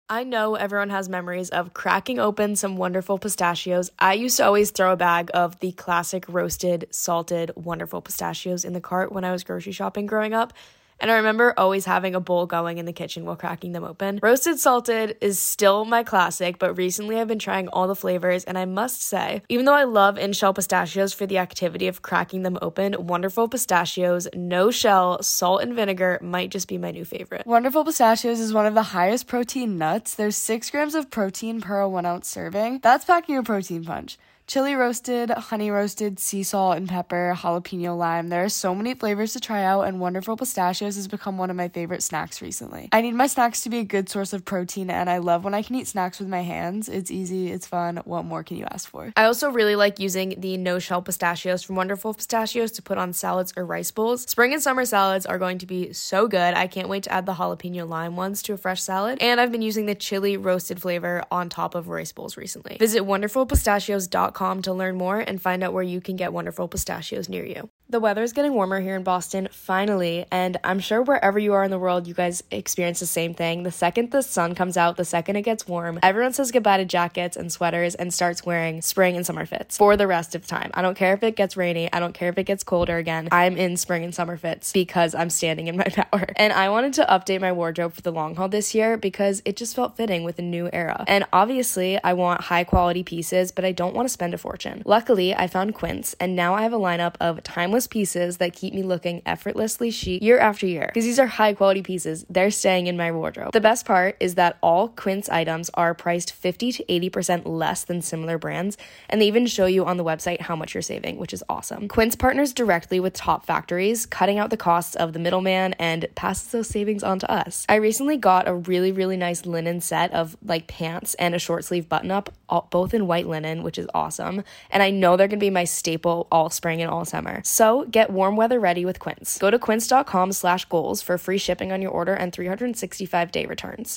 I know everyone has memories of cracking open some wonderful pistachios. I used to always throw a bag of the classic roasted, salted, wonderful pistachios in the cart when I was grocery shopping growing up. And I remember always having a bowl going in the kitchen while cracking them open. Roasted salted is still my classic, but recently I've been trying all the flavors, and I must say, even though I love in-shell pistachios for the activity of cracking them open, Wonderful Pistachios, no shell, salt and vinegar might just be my new favorite. Wonderful Pistachios is one of the highest protein nuts. There's 6 grams of protein per 1 ounce serving. That's packing a protein punch. Chili roasted, honey roasted, sea salt and pepper, jalapeno lime. There are so many flavors to try out, and Wonderful Pistachios has become one of my favorite snacks recently. I need my snacks to be a good source of protein, and I love when I can eat snacks with my hands. It's easy, it's fun. What more can you ask for? I also really like using the no-shell pistachios from Wonderful Pistachios to put on salads or rice bowls. Spring and summer salads are going to be so good. I can't wait to add the jalapeno lime ones to a fresh salad, and I've been using the chili roasted flavor on top of rice bowls recently. Visit wonderfulpistachios.com to learn more and find out where you can get Wonderful Pistachios near you. The weather is getting warmer here in Boston, finally, and I'm sure wherever you are in the world, you guys experience the same thing. The second the sun comes out, the second it gets warm, everyone says goodbye to jackets and sweaters and starts wearing spring and summer fits for the rest of the time. I don't care if it gets rainy. I don't care if it gets colder again. I'm in spring and summer fits because I'm standing in my power. And I wanted to update my wardrobe for the long haul this year because it just felt fitting with a new era. And obviously, I want high quality pieces, but I don't want to spend a fortune. Luckily, I found Quince, and now I have a lineup of timeless pieces that keep me looking effortlessly chic year after year. Because these are high quality pieces, they're staying in my wardrobe. The best part is that all Quince items are priced 50 to 80% less than similar brands, and they even show you on the website how much you're saving, which is awesome. Quince partners directly with top factories, cutting out the costs of the middleman and passes those savings on to us. I recently got a really nice linen set of like pants and a short sleeve button up, both in white linen, which is awesome. And I know they're going to be my staple all spring and all summer. So get warm weather ready with Quince. Go to quince.com/goals for free shipping on your order and 365-day returns.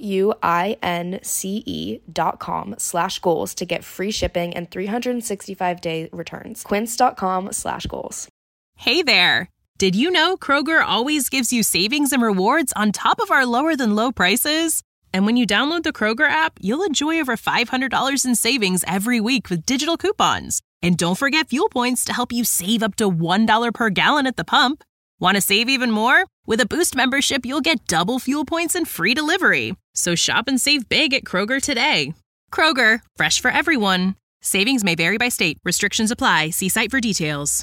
QUINCE.com/goals to get free shipping and 365-day returns. Quince.com/goals. Hey there. Did you know Kroger always gives you savings and rewards on top of our lower than low prices? And when you download the Kroger app, you'll enjoy over $500 in savings every week with digital coupons. And don't forget fuel points to help you save up to $1 per gallon at the pump. Want to save even more? With a Boost membership, you'll get double fuel points and free delivery. So shop and save big at Kroger today. Kroger, fresh for everyone. Savings may vary by state. Restrictions apply. See site for details.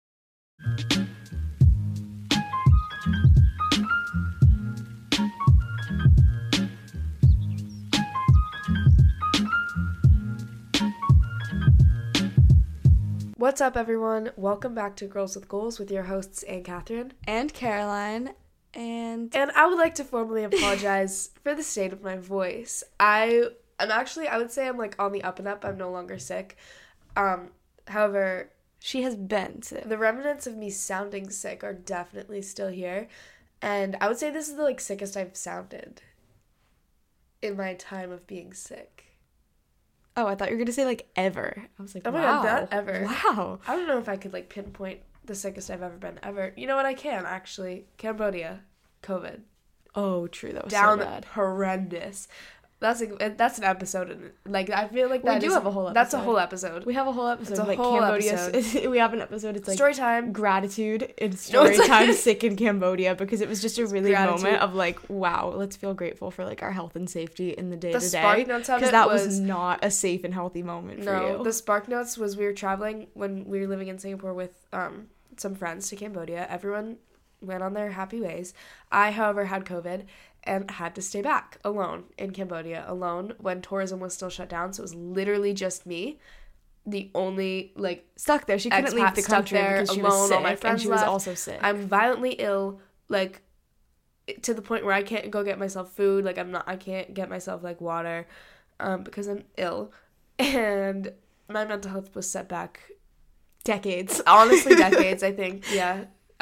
What's up, everyone? Welcome back to Girls with Goals with your hosts, Anne Catherine And Caroline. And I would like to formally apologize for the state of my voice. I would say I'm like on the up and up. I'm no longer sick. However, she has been sick. The remnants of me sounding sick are definitely still here. And I would say this is the like sickest I've sounded in my time of being sick. Oh, I thought you were going to say, like, ever. I was like, oh wow. my God, that ever. Wow. I don't know if I could, like, pinpoint the sickest I've ever been, ever. You know what? I can, actually. Cambodia. COVID. Oh, true. That was down so bad. Horrendous. That's an episode. Like, I feel like we do have a whole episode. That's a whole episode. We have a whole episode. It's a like whole Cambodia. episode. We have an episode. It's like story time. Gratitude and story time sick in Cambodia, because it was just a really moment of like, wow, let's feel grateful for like our health and safety in the day to day. The spark notes of it, because that was not a safe and healthy moment for you. No, the spark notes was we were traveling when we were living in Singapore with some friends to Cambodia. Everyone went on their happy ways. I, however, had COVID and had to stay back alone in Cambodia, alone when tourism was still shut down. So it was literally just me, the only like stuck there. She couldn't leave the country because she was sick, all my friends and she was left. also sick. I'm violently ill, like to the point where I can't go get myself food. Like I can't get myself like water, because I'm ill, and my mental health was set back decades. Honestly, decades. I think, yeah,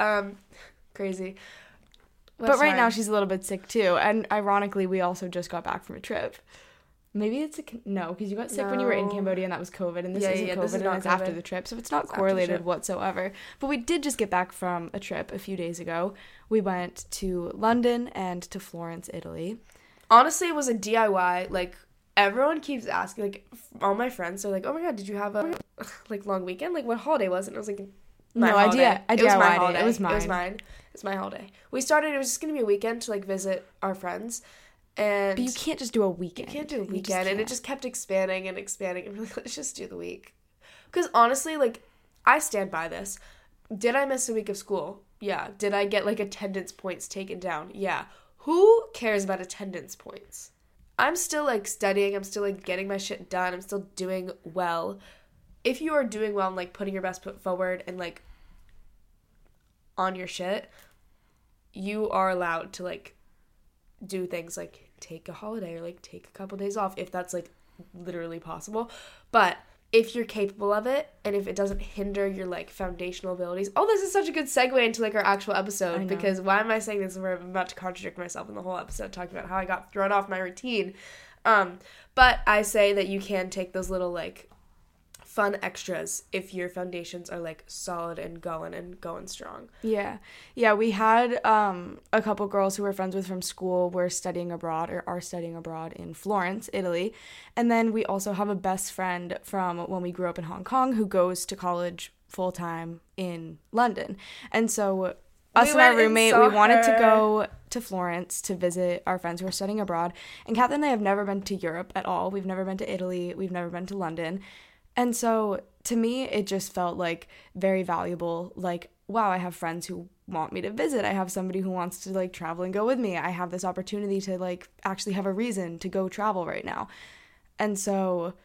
crazy. But right now she's a little bit sick too, and ironically we also just got back from a trip. Maybe it's no, because you got sick when you were in Cambodia and that was COVID, and this isn't COVID, this is and it's after the trip, so it's not correlated whatsoever. But we did just get back from a trip a few days ago. We went to London and to Florence, Italy. Honestly, it was a DIY. Like, everyone keeps asking, like, all my friends are like, oh my god, did you have a, like, long weekend? Like, what holiday was it? And I was like, my holiday. I It was my DIY'd it. holiday. It was It was mine. mine. It was my holiday. We started, it was just going to be a weekend to, like, visit our friends. And But you can't just do a weekend. You can't do a You just weekend. And it can't. just kept expanding and expanding. And we're like, let's just do the week. Because honestly, like, I stand by this. Did I miss a week of school? Yeah. Did I get, like, attendance points taken down? Yeah. Who cares about attendance points? I'm still, like, studying. I'm still, like, getting my shit done. I'm still doing well. If you are doing well and, like, putting your best foot forward and, like, on your shit, you are allowed to, like, do things like take a holiday or, like, take a couple days off if that's, like, literally possible. But if you're capable of it and if it doesn't hinder your, like, foundational abilities. Oh, this is such a good segue into, like, our actual episode, because why am I saying this where I'm about to contradict myself in the whole episode talking about how I got thrown off my routine. But I say that you can take those little, like, fun extras if your foundations are, like, solid and going strong. Yeah, we had a couple girls who we're friends with from school were studying abroad or are studying abroad in Florence, Italy. And then we also have a best friend from when we grew up in Hong Kong who goes to college full-time in London. And so us and our roommate, we wanted to go to Florence to visit our friends who are studying abroad. And Kath and I have never been to Europe at all. We've never been to Italy. We've never been to London. And so, to me, it just felt, like, very valuable. Like, wow, I have friends who want me to visit. I have somebody who wants to, like, travel and go with me. I have this opportunity to, like, actually have a reason to go travel right now. And so,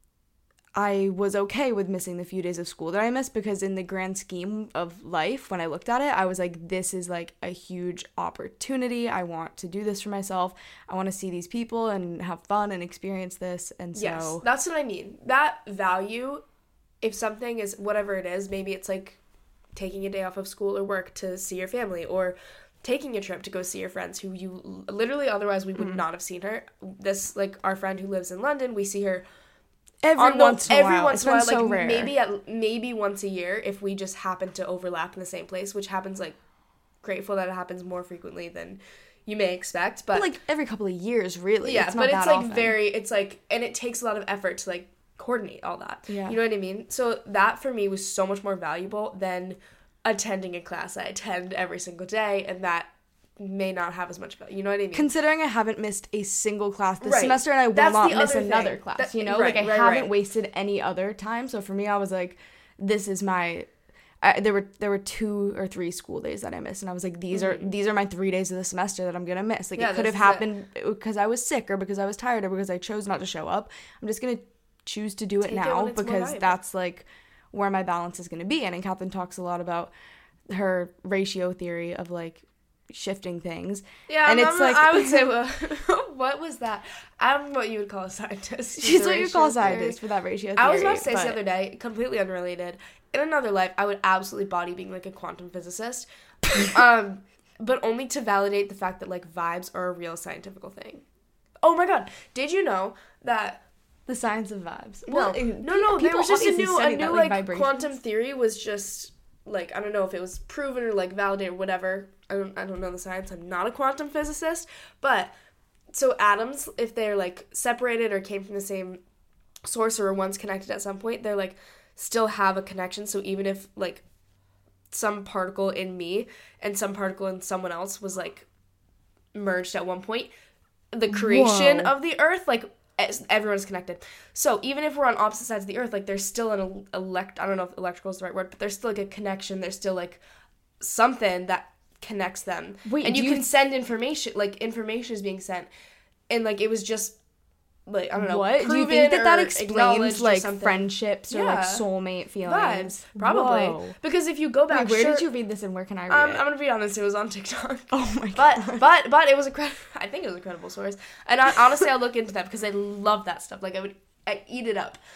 I was okay with missing the few days of school that I missed, because in the grand scheme of life, when I looked at it, I was like, this is, like, a huge opportunity. I want to do this for myself. I want to see these people and have fun and experience this. And so Yes, that's what I mean. That value, if something is whatever it is, maybe it's like taking a day off of school or work to see your family, or taking a trip to go see your friends who you literally otherwise we would not have seen her. This, like, our friend who lives in London, we see her every once in a while. It's been so like, rare. maybe once a year if we just happen to overlap in the same place, which happens, like, grateful that it happens more frequently than you may expect, but like every couple of years, really. Yeah, it's not but that it's like often. it's like, and it takes a lot of effort to, like, coordinate all that. Yeah. You know what I mean? So that for me was so much more valuable than attending a class I attend every single day, and that may not have as much value. You know what I mean? Considering I haven't missed a single class this Right. semester, and I will That's not the miss other another thing. class, That- you know? right, like, I right, haven't right. wasted any other time, so for me, I was like, this is my... there were 2 or 3 school days that I missed, and I was like, these are my 3 days of the semester that I'm gonna miss. Like, Yeah, it could this have is happened because I was sick, or because I was tired, or because I chose not to show up. I'm just gonna choose to do it Take it now when it's more because valuable. that's, like, where my balance is gonna be. And Catherine talks a lot about her ratio theory of, like, shifting things. Yeah, and it's like I would say, well, what was that? I'm what you would call a scientist. she's The what you ratio call a theory. scientist for that ratio theory. I was about to say this but- the other day, completely unrelated. In another life, I would absolutely body being, like, a quantum physicist, but only to validate the fact that, like, vibes are a real scientific thing. Oh my god, did you know that? The science of vibes. No, there people was just a obviously new, study that, like, vibrations. quantum theory was just, like, I don't know if it was proven or, like, validated or whatever. I don't know the science. I'm not a quantum physicist, but so atoms, if they're, like, separated or came from the same source or were once connected at some point, they're, like, still have a connection. So even if, like, some particle in me and some particle in someone else was, like, merged at one point, the creation Whoa. of the earth, like, everyone's connected. So even if we're on opposite sides of the earth, like, there's still an I don't know if electrical is the right word, but there's still, like, a connection. There's still, like, something that connects them. Wait, and do you you- can send information, like, information is being sent, and, like, it was just, like, I don't know, What? Do you proven think that or explains, acknowledged or like, something. friendships or, like, Yeah. soulmate feelings? Vibes, probably. Whoa. Because if you go back, Wait, where sure, did you read this and where can I read I'm it? gonna be honest, it was on TikTok. Oh my god. But it was I think it was a credible source. And honestly, I'll look into that because I love that stuff. Like, I'd eat it up.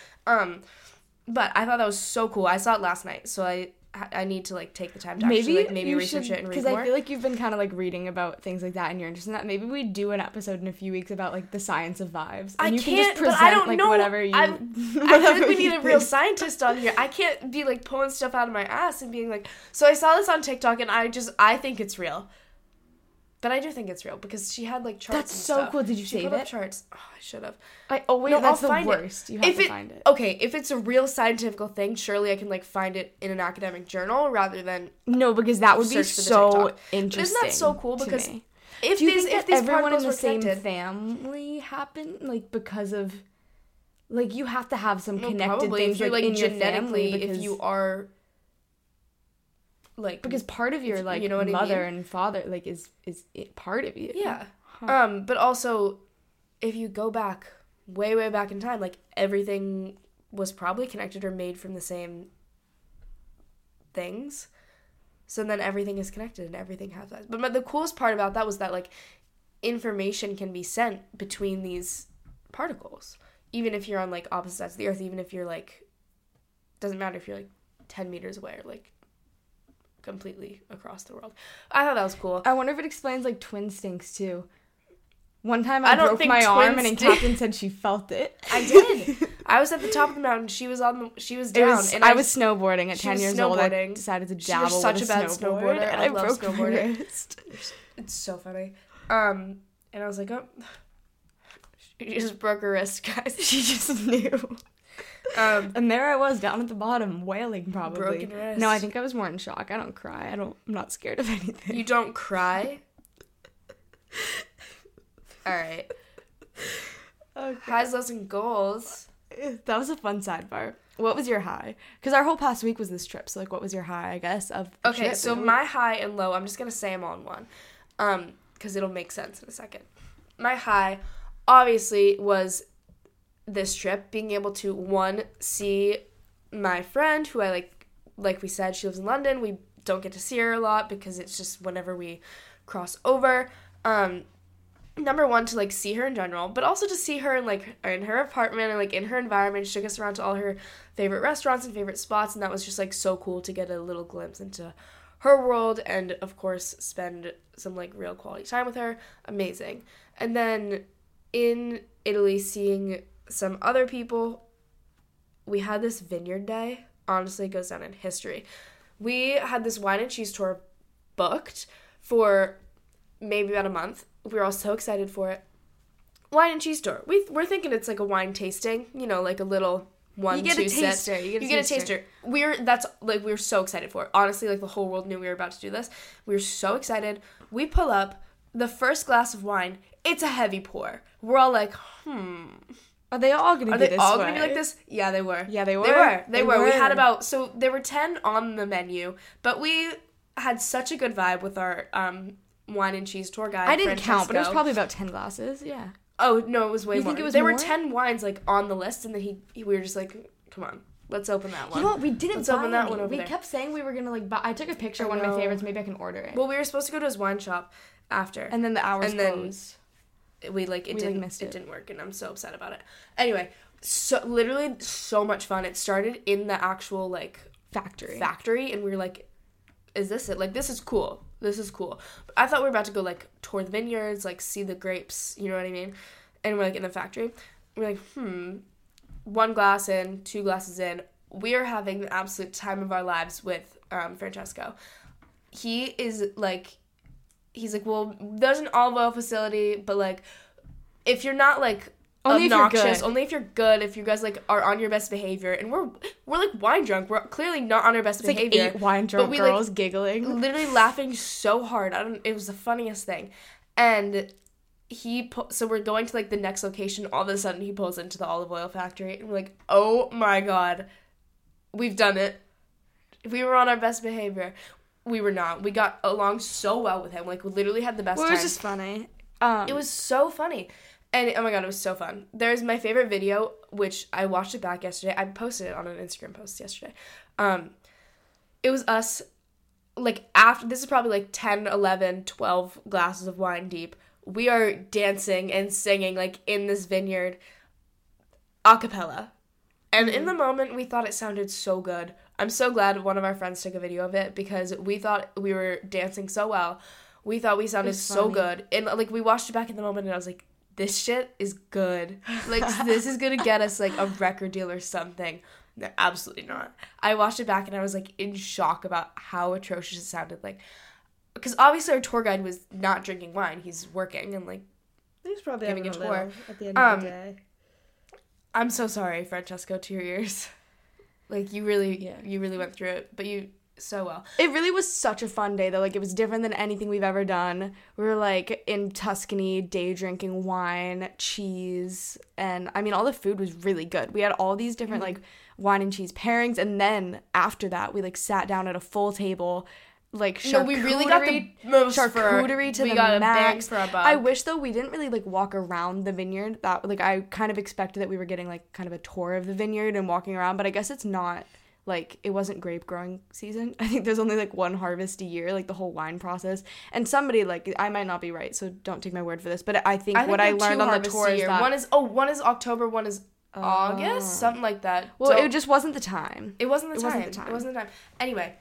But I thought that was so cool. I saw it last night, so I need to, like, take the time to actually, like, maybe research it and read more. Because I feel like you've been kind of, like, reading about things like that and you're interested in that. Maybe we do an episode in a few weeks about, like, the science of vibes. And I you can't, can just present, but I don't like, know. whatever you... I feel like we need a real scientist on here. I can't be, like, pulling stuff out of my ass and being like, so I saw this on TikTok and I think it's real. But I do think it's real because she had, like, charts That's and so stuff. cool. Did you she save put up it? charts. Oh, I should have. That's the find worst. It. You have to find it. Okay, if it's a real scientific thing, surely I can, like, find it in an academic journal rather than No, because that would be search for the so TikTok. interesting. But isn't that so cool? Because me. if Do you these, think if that these everyone in particles the were same connected, family happened, like, because of, like, you have to have some well, connected probably, things, if you're, like, in your genetically, family, if you are, like, because part of your, like, you know what mother I mean? and father, like, is it part of you. Yeah. But also, if you go back, way, way back in time, like, everything was probably connected or made from the same things. So then everything is connected and everything has that. But the coolest part about that was that, like, information can be sent between these particles. Even if you're on, like, opposite sides of the Earth, even if you're, like, doesn't matter if you're, like, 10 meters away or, like, completely across the world. I thought that was cool. I wonder if it explains, like, twin stinks, too. One time I don't broke think my arm twins and did. Captain said she felt it. I did. I was at the top of the mountain. She was down. And I was snowboarding at she 10 was years old. I snowboarding. decided to You're dabble such with a bad snowboard, snowboarder. and I I love broke my snowboarding. wrist. It's so funny. And I was like, oh, she just broke her wrist, guys. She just knew. And there I was down at the bottom, wailing probably. Broken wrist. No, I think I was more in shock. I don't cry. I'm not scared of anything. You don't cry? All right. Okay. Highs, lows, and goals. That was a fun sidebar. What was your high? Because our whole past week was this trip. So, like, what was your high, I guess, of the Okay, trip? so my high and low, I'm just going to say them all in one. Because it'll make sense in a second. My high, obviously, was this trip. Being able to, one, see my friend, who I, like we said, she lives in London. We don't get to see her a lot because it's just whenever we cross over. Number one, to, like, see her in general, but also to see her in, like, in her apartment and, like, in her environment. She took us around to all her favorite restaurants and favorite spots, and that was just, like, so cool to get a little glimpse into her world and, of course, spend some, like, real quality time with her. Amazing. And then in Italy, seeing some other people, we had this vineyard day. Honestly, it goes down in history. We had this wine and cheese tour booked for maybe about a month. We were all so excited for it. Wine and cheese tour. We're thinking it's like a wine tasting, you know, like a little 1-2 You get a sip. taster. You get a taster. We were so excited for it. Honestly, like, the whole world knew we were about to do this. We were so excited. We pull up the first glass of wine. It's a heavy pour. We're all like, Are they all going to be this way? Are they all going to be like this? Yeah, they were. Yeah, they were. They were. We had so there were 10 on the menu, but we had such a good vibe with our wine and cheese tour guide, I didn't count, but it was Francesco. probably about 10 glasses. Yeah. Oh, no, it was way You more. think it was there more? were 10 wines, like, on the list, and then we were just like, come on, let's open that one. You know what? We didn't Let's buy open that any. one over We there. kept saying we were going to, like, buy. I took a picture of I one of my know. favorites. Maybe I can order it. Well, we were supposed to go to his wine shop after. And then the hours and then closed. We missed it. It it. didn't work, and I'm so upset about it. Anyway, so literally so much fun. It started in the actual, like, factory, and we were like, is this it? Like, this is cool. This is cool. But I thought we were about to go, like, tour the vineyards, like, see the grapes, you know what I mean? And we're, like, in the factory. We're like, 1 glass in, 2 glasses in. We are having the absolute time of our lives with Francesco. He is, like, he's like, well, there's an olive oil facility, but, like, if you're not, like, Only if you're obnoxious, good. only if you're good, if you guys, like, are on your best behavior, and we're like, wine drunk. We're clearly not on our best It's like behavior. 8 wine drunk but we, girls like, giggling. literally laughing so hard. It was the funniest thing. And so we're going to, like, the next location. All of a sudden, he pulls into the olive oil factory, and we're like, oh my god, we've done it. We were on our best behavior. We were not. We got along so well with him. Like, we literally had the best Well, time. it was just funny. It was so funny. And, oh my god, it was so fun. There's my favorite video, which I watched it back yesterday. I posted it on an Instagram post yesterday. It was us, like, after, this is probably, like, 10, 11, 12 glasses of wine deep. We are dancing and singing, like, in this vineyard, a cappella. And in the moment, we thought it sounded so good. I'm so glad one of our friends took a video of it, because we thought we were dancing so well. We thought we sounded so good. And, like, we watched it back in the moment, and I was like, this shit is good. Like, this is gonna get us, like, a record deal or something. No, absolutely not. I watched it back, and I was, like, in shock about how atrocious it sounded. Like, because obviously our tour guide was not drinking wine. He's working and, like, He's probably giving having a tour at the end of the day. I'm so sorry, Francesco, to your ears. Like, you really went through it, but you so well. It really was such a fun day, though. Like, it was different than anything we've ever done. We were, like, in Tuscany, day drinking wine, cheese, and, I mean, all the food was really good. We had all these different, like, wine and cheese pairings, and then after that, we, like, sat down at a full table, like, charcuterie. No, we really got the most charcuterie to we the got a bang max. for our buck. I wish, though, we didn't really, like, walk around the vineyard. That, like, I kind of expected that we were getting, like, kind of a tour of the vineyard and walking around, but I guess it's not, like, it wasn't grape growing season. I think there's only, like, one harvest a year, like, the whole wine process. And somebody, like, I might not be right, so don't take my word for this, but I think what I learned on the tour is that... One is October, one is August, something like that. Well, it just wasn't the time. It wasn't the time. Anyway,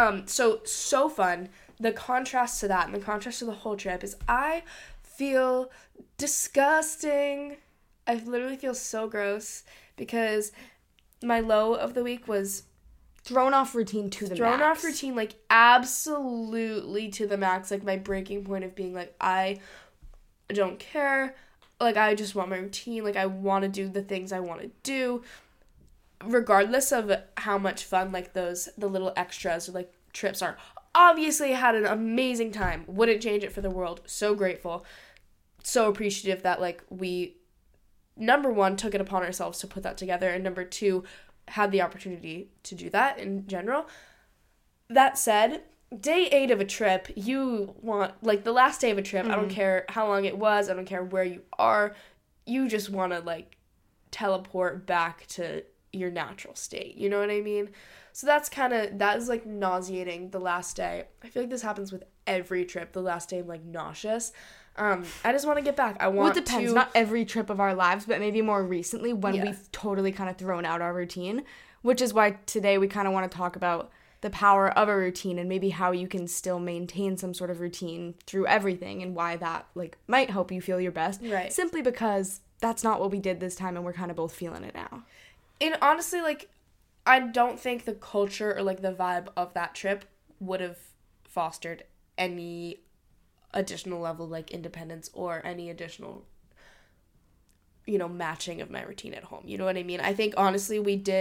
so fun. The contrast to that and the contrast to the whole trip is I feel disgusting. I literally feel so gross because my low of the week was thrown off routine to the max. Like, absolutely to the max. Like, my breaking point of being like, I don't care. Like, I just want my routine. Like, I want to do the things I want to do, regardless of how much fun, like, the little extras or, like, trips are. Obviously, I had an amazing time. Wouldn't change it for the world. So grateful. So appreciative that, like, we, number one, took it upon ourselves to put that together, and number two, had the opportunity to do that in general. That said, day 8 of a trip, you want, like, the last day of a trip, I don't care how long it was, I don't care where you are, you just want to, like, teleport back to your natural state. You know what I mean? So that is, like, nauseating the last day. I feel like this happens with every trip. The last day I'm, like, nauseous. I just want to get back. It depends. Not every trip of our lives, but maybe more recently when we've totally kind of thrown out our routine, which is why today we kind of want to talk about the power of a routine and maybe how you can still maintain some sort of routine through everything and why that, like, might help you feel your best. Right. Simply because that's not what we did this time and we're kind of both feeling it now. And honestly, like, I don't think the culture or, like, the vibe of that trip would have fostered any additional level, like, independence or any additional, you know, matching of my routine at home. You know what I mean? I think, honestly,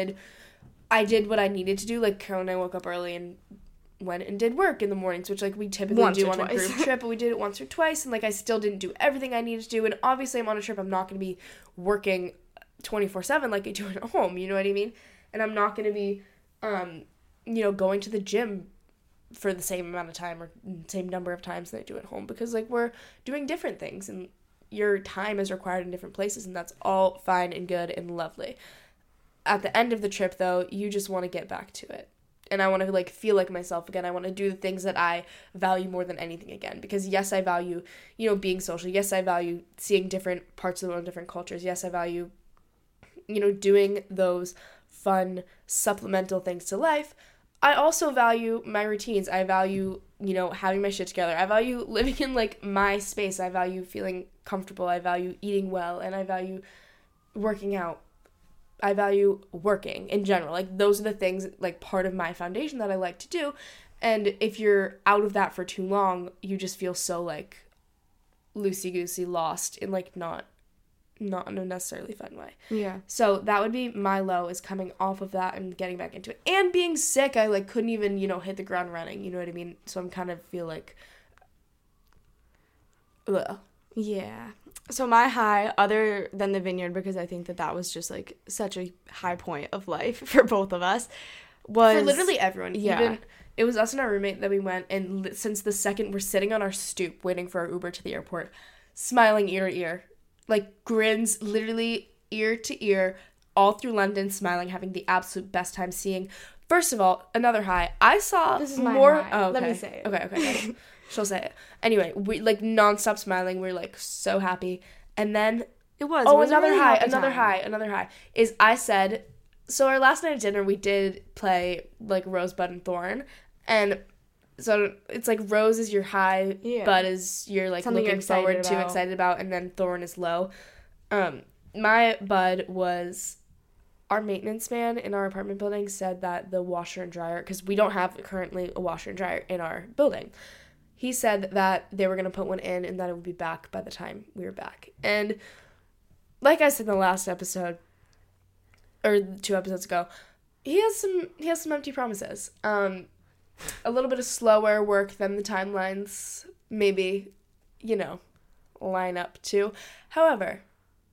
I did what I needed to do. Like, Carol and I woke up early and went and did work in the mornings, which, like, we typically do on a group trip, but we did it once or twice, and, like, I still didn't do everything I needed to do, and obviously I'm on a trip, I'm not going to be working 24/7 like I do at home, you know what I mean? And I'm not going to be, you know, going to the gym for the same amount of time or same number of times that I do at home because, like, we're doing different things and your time is required in different places, and that's all fine and good and lovely. At the end of the trip, though, you just want to get back to it. And I want to, like, feel like myself again. I want to do the things that I value more than anything again. Because, yes, I value, you know, being social. Yes, I value seeing different parts of the world, different cultures. Yes, I value, you know, doing those fun supplemental things to life. I also value my routines. I value, you know, having my shit together. I value living in, like, my space. I value feeling comfortable. I value eating well. And I value working out. I value working in general. Like, those are the things, like, part of my foundation that I like to do. And if you're out of that for too long, you just feel so, like, loosey-goosey, lost in, like, not in a necessarily fun way. Yeah. So that would be my low, is coming off of that and getting back into it. And being sick, I, like, couldn't even, you know, hit the ground running. You know what I mean? So I'm kind of feel like, ugh. Yeah. So my high, other than the vineyard, because I think that was just, like, such a high point of life for both of us, was... For literally everyone. Yeah. Even, it was us and our roommate that we went, and since the second we're sitting on our stoop waiting for our Uber to the airport, smiling ear to ear. Like, grins literally ear to ear all through London, smiling, having the absolute best time seeing. First of all, another high. I saw this is my more... high. Oh, okay. Let me say it. Okay. She'll say it. Anyway, we, like, nonstop smiling. We're, like, so happy. And then... It was another really high. Is I said... So our last night of dinner, we did play, like, Rosebud and Thorn. And so it's, like, Rose is your high, Bud is you're, like, something looking forward to, excited about, and then Thorn is low. My Bud was... Our maintenance man in our apartment building said that the washer and dryer... Because we don't have currently a washer and dryer in our building. he said that they were going to put one in and that it would be back by the time we were back. And like I said in the last episode, or 2 episodes ago, he has some empty promises. A little bit of slower work than the timelines maybe, line up to. However,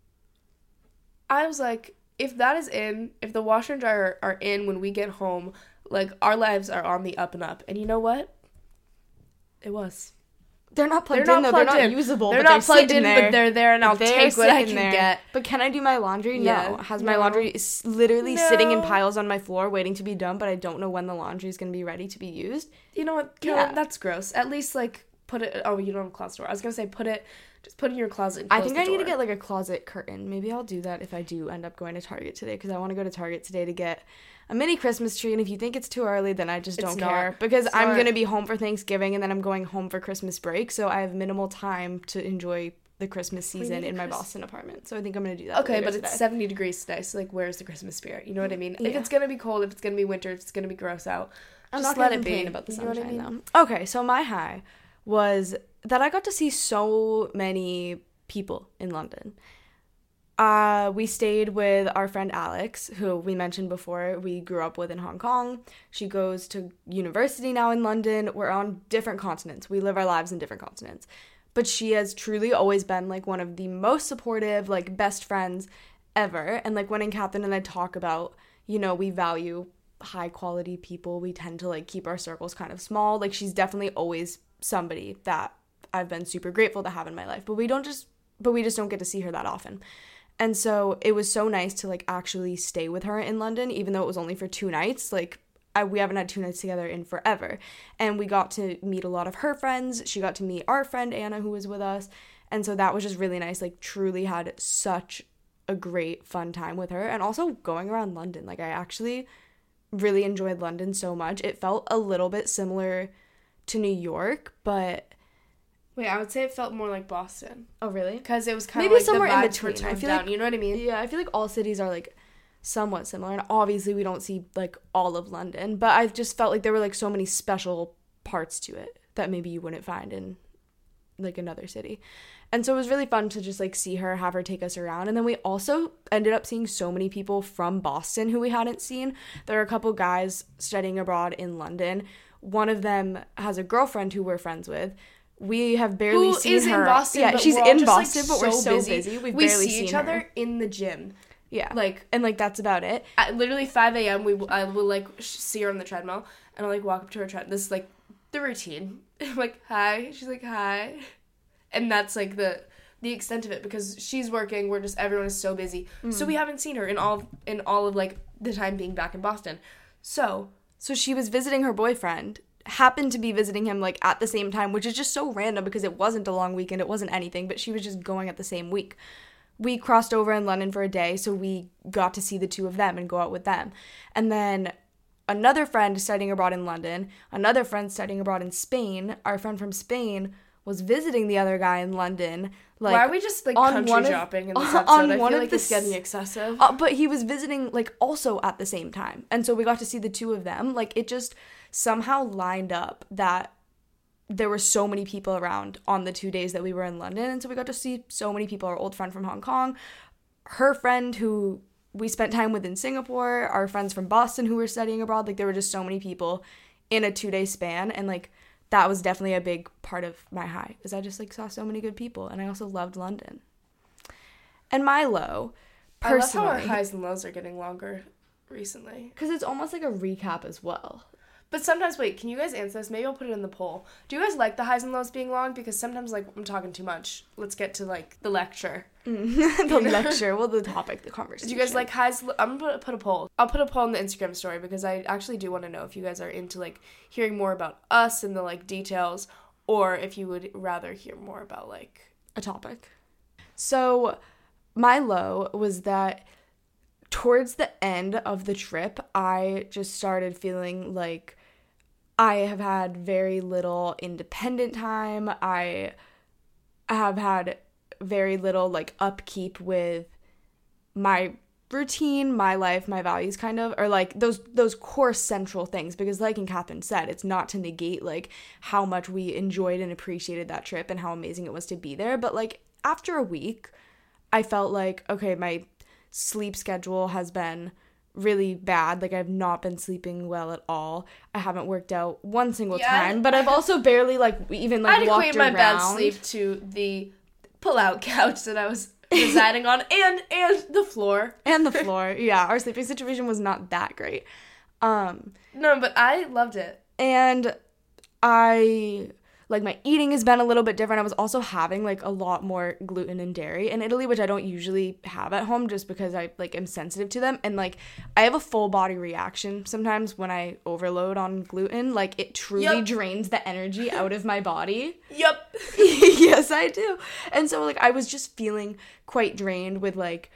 I was like, if that is in, if the washer and dryer are in when we get home, like, our lives are on the up and up. And you know what? It was. They're not plugged in, though. They're not usable. They're not plugged in, but they're there, and I'll take what I can get. But can I do my laundry? Yeah. No. My laundry is literally sitting in piles on my floor waiting to be done, but I don't know when the laundry is going to be ready to be used. You know what, Caroline? That's gross. At least, like, put it... Oh, you don't have a closet door. I was going to say, just put it in your closet and close the door. I think I need to get, like, a closet curtain. Maybe I'll do that if I do end up going to Target today, because I want to go to Target today to get a mini Christmas tree, and if you think it's too early, then I just don't care. Because I'm going to be home for Thanksgiving, and then I'm going home for Christmas break, so I have minimal time to enjoy the Christmas season in my Boston apartment. So I think I'm going to do that. Okay, but it's 70 degrees today, so, like, where's the Christmas spirit? You know what I mean? Yeah. If it's going to be cold, if it's going to be winter, if it's going to be gross out, I'm just not let going it to complain be. about the You know sunshine, what I mean? though. Okay, so my high was that I got to see so many people in London. We stayed with our friend Alex, who we mentioned before we grew up with in Hong Kong. She goes to university now in London. We're on different continents. We live our lives in different continents. But she has truly always been, like, one of the most supportive, like, best friends ever. And, like, when Catherine and I talk about, we value high quality people, we tend to, like, keep our circles kind of small. Like, she's definitely always somebody that I've been super grateful to have in my life. But we just don't get to see her that often. And so it was so nice to, like, actually stay with her in London, even though it was only for 2 nights. Like, we haven't had 2 nights together in forever. And we got to meet a lot of her friends. She got to meet our friend Anna, who was with us. And so that was just really nice. Like, truly had such a great, fun time with her. And also going around London. Like, I actually really enjoyed London so much. It felt a little bit similar to New York, but... Wait, I would say it felt more like Boston. Oh, really? Because it was kind of maybe like somewhere the in vibes were between. I toned feel down, like, you know what I mean? Yeah, I feel like all cities are, like, somewhat similar, and obviously we don't see, like, all of London, but I just felt like there were, like, so many special parts to it that maybe you wouldn't find in, like, another city. And so it was really fun to just, like, see her, have her take us around. And then we also ended up seeing so many people from Boston who we hadn't seen. There are a couple guys studying abroad in London. One of them has a girlfriend who we're friends with. We have barely seen her. Who is in Boston? Yeah, but she's we're all in just, Boston, like, but we're so busy. busy. We barely see each her. other in the gym. Yeah, like, and, like, that's about it. At literally 5 a.m. I will like see her on the treadmill, and I'll, like, walk up to her treadmill. This is, like, the routine. I'm like, hi. She's like, hi. And that's, like, the extent of it, because she's working. Everyone is so busy. So we haven't seen her in all of, like, the time being back in Boston. So she was visiting her boyfriend, happened to be visiting him, like, at the same time, which is just so random because it wasn't a long weekend, it wasn't anything, but she was just going at the same week. We crossed over in London for a day, so we got to see the 2 of them and go out with them. And then another friend studying abroad in London, another friend studying abroad in Spain, our friend from Spain was visiting the other guy in London. Like, why are we just, like, country shopping in this episode? I feel like it's getting excessive. But he was visiting, like, also at the same time. And so we got to see the 2 of them. Like, it just somehow lined up that there were so many people around on the 2 days that we were in London. And so we got to see so many people. Our old friend from Hong Kong, her friend who we spent time with in Singapore, our friends from Boston who were studying abroad. Like, there were just so many people in a 2-day span. And, like, that was definitely a big part of my high, is I just, like, saw so many good people. And I also loved London. And my low, personally... I love how our highs and lows are getting longer recently. Because it's almost like a recap as well. But sometimes, wait, can you guys answer this? Maybe I'll put it in the poll. Do you guys like the highs and lows being long? Because sometimes, like, I'm talking too much. Let's get to, like, the lecture. The lecture. Well, the topic, the conversation. Do you guys like highs? I'm going to put a poll. I'll put a poll in the Instagram story because I actually do want to know if you guys are into, like, hearing more about us and the, like, details, or if you would rather hear more about, like, a topic. So my low was that towards the end of the trip, I just started feeling like I have had very little independent time. I have had very little, like, upkeep with my routine, my life, my values kind of, or like those core central things, because like Catherine said, it's not to negate like how much we enjoyed and appreciated that trip and how amazing it was to be there, but like after a week I felt like, okay, my sleep schedule has been really bad. Like I've not been sleeping well at all. I haven't worked out one single time, but I've also barely like even like walked around. I'd equate my bad sleep to the pull-out couch that I was residing on and the floor. And the floor. Yeah, our sleeping situation was not that great. No, but I loved it. And I like my eating has been a little bit different. I was also having like a lot more gluten and dairy in Italy, which I don't usually have at home just because I like am sensitive to them. And like I have a full body reaction sometimes when I overload on gluten. Like it truly drains the energy out of my body. Yep. Yes, I do. And so like I was just feeling quite drained with like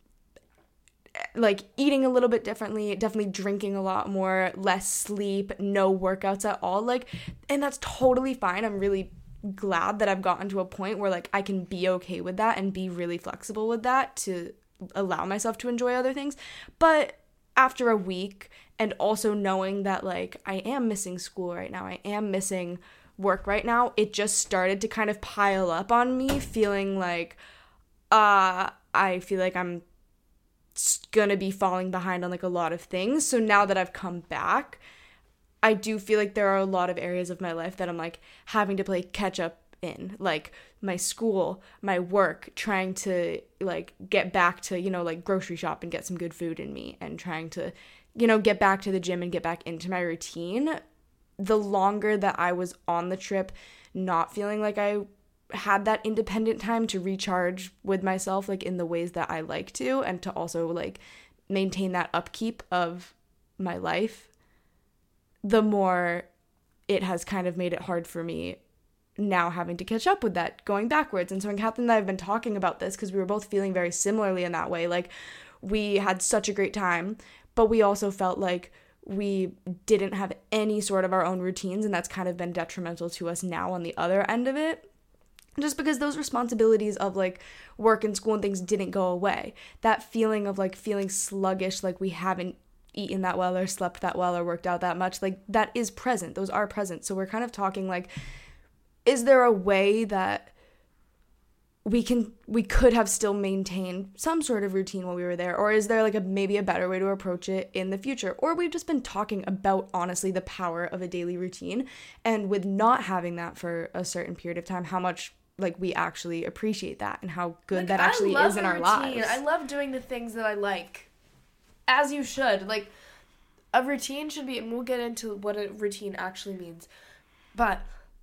eating a little bit differently, definitely drinking a lot more, less sleep, no workouts at all, like, and that's totally fine. I'm really glad that I've gotten to a point where like I can be okay with that and be really flexible with that to allow myself to enjoy other things. But after a week, and also knowing that like I am missing school right now, I am missing work right now, it just started to kind of pile up on me, feeling like I feel like I'm gonna be falling behind on like a lot of things. So now that I've come back, I do feel like there are a lot of areas of my life that I'm like having to play catch up in, like my school, my work, trying to like get back to, you know, like grocery shop and get some good food in me, and trying to, you know, get back to the gym and get back into my routine. The longer that I was on the trip not feeling like I had that independent time to recharge with myself like in the ways that I like to, and to also like maintain that upkeep of my life, the more it has kind of made it hard for me now having to catch up with that, going backwards. And so when Catherine and I have been talking about this, because we were both feeling very similarly in that way, like we had such a great time, but we also felt like we didn't have any sort of our own routines, and that's kind of been detrimental to us now on the other end of it. Just because those responsibilities of like work and school and things didn't go away. That feeling of like feeling sluggish, like we haven't eaten that well or slept that well or worked out that much, like that is present. Those are present. So we're kind of talking like, is there a way that we could have still maintained some sort of routine while we were there? Or is there like maybe a better way to approach it in the future? Or we've just been talking about, honestly, the power of a daily routine, and with not having that for a certain period of time, how much like we actually appreciate that and how good like, that actually is in our lives. I love doing the things that I like, as you should. Like a routine should be, and we'll get into what a routine actually means, but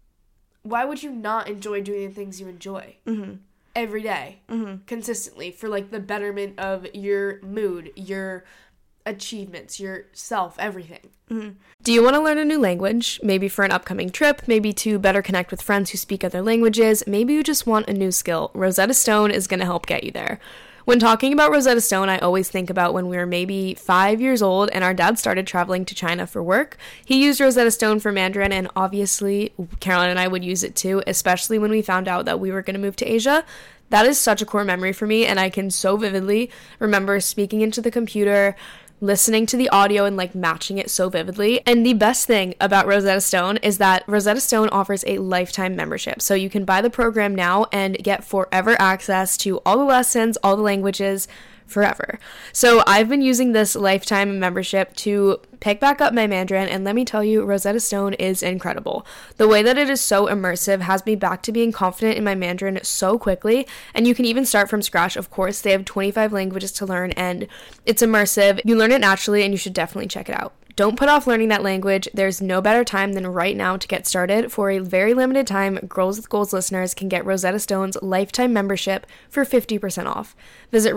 why would you not enjoy doing the things you enjoy every day, consistently, for like the betterment of your mood, your achievements, yourself, everything? Do you want to learn a new language? Maybe for an upcoming trip, maybe to better connect with friends who speak other languages, maybe you just want a new skill. Rosetta Stone is going to help get you there. When talking about Rosetta Stone, I always think about when we were maybe 5 years old and our dad started traveling to China for work. He used Rosetta Stone for Mandarin, and obviously Caroline and I would use it too, especially when we found out that we were going to move to Asia. That is such a core memory for me, and I can so vividly remember speaking into the computer, listening to the audio, and like matching it so vividly. And the best thing about Rosetta Stone is that Rosetta Stone offers a lifetime membership. So you can buy the program now and get forever access to all the lessons, all the languages, forever. So I've been using this lifetime membership to pick back up my Mandarin, and let me tell you, Rosetta Stone is incredible. The way that it is so immersive has me back to being confident in my Mandarin so quickly, and you can even start from scratch. Of course, they have 25 languages to learn, and it's immersive. You learn it naturally, and you should definitely check it out. Don't put off learning that language. There's no better time than right now to get started. For a very limited time, Girls with Goals listeners can get Rosetta Stone's lifetime membership for 50% off. Visit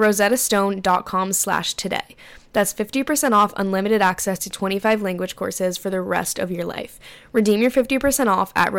rosettastone.com/today. That's 50% off unlimited access to 25 language courses for the rest of your life. Redeem your 50% off at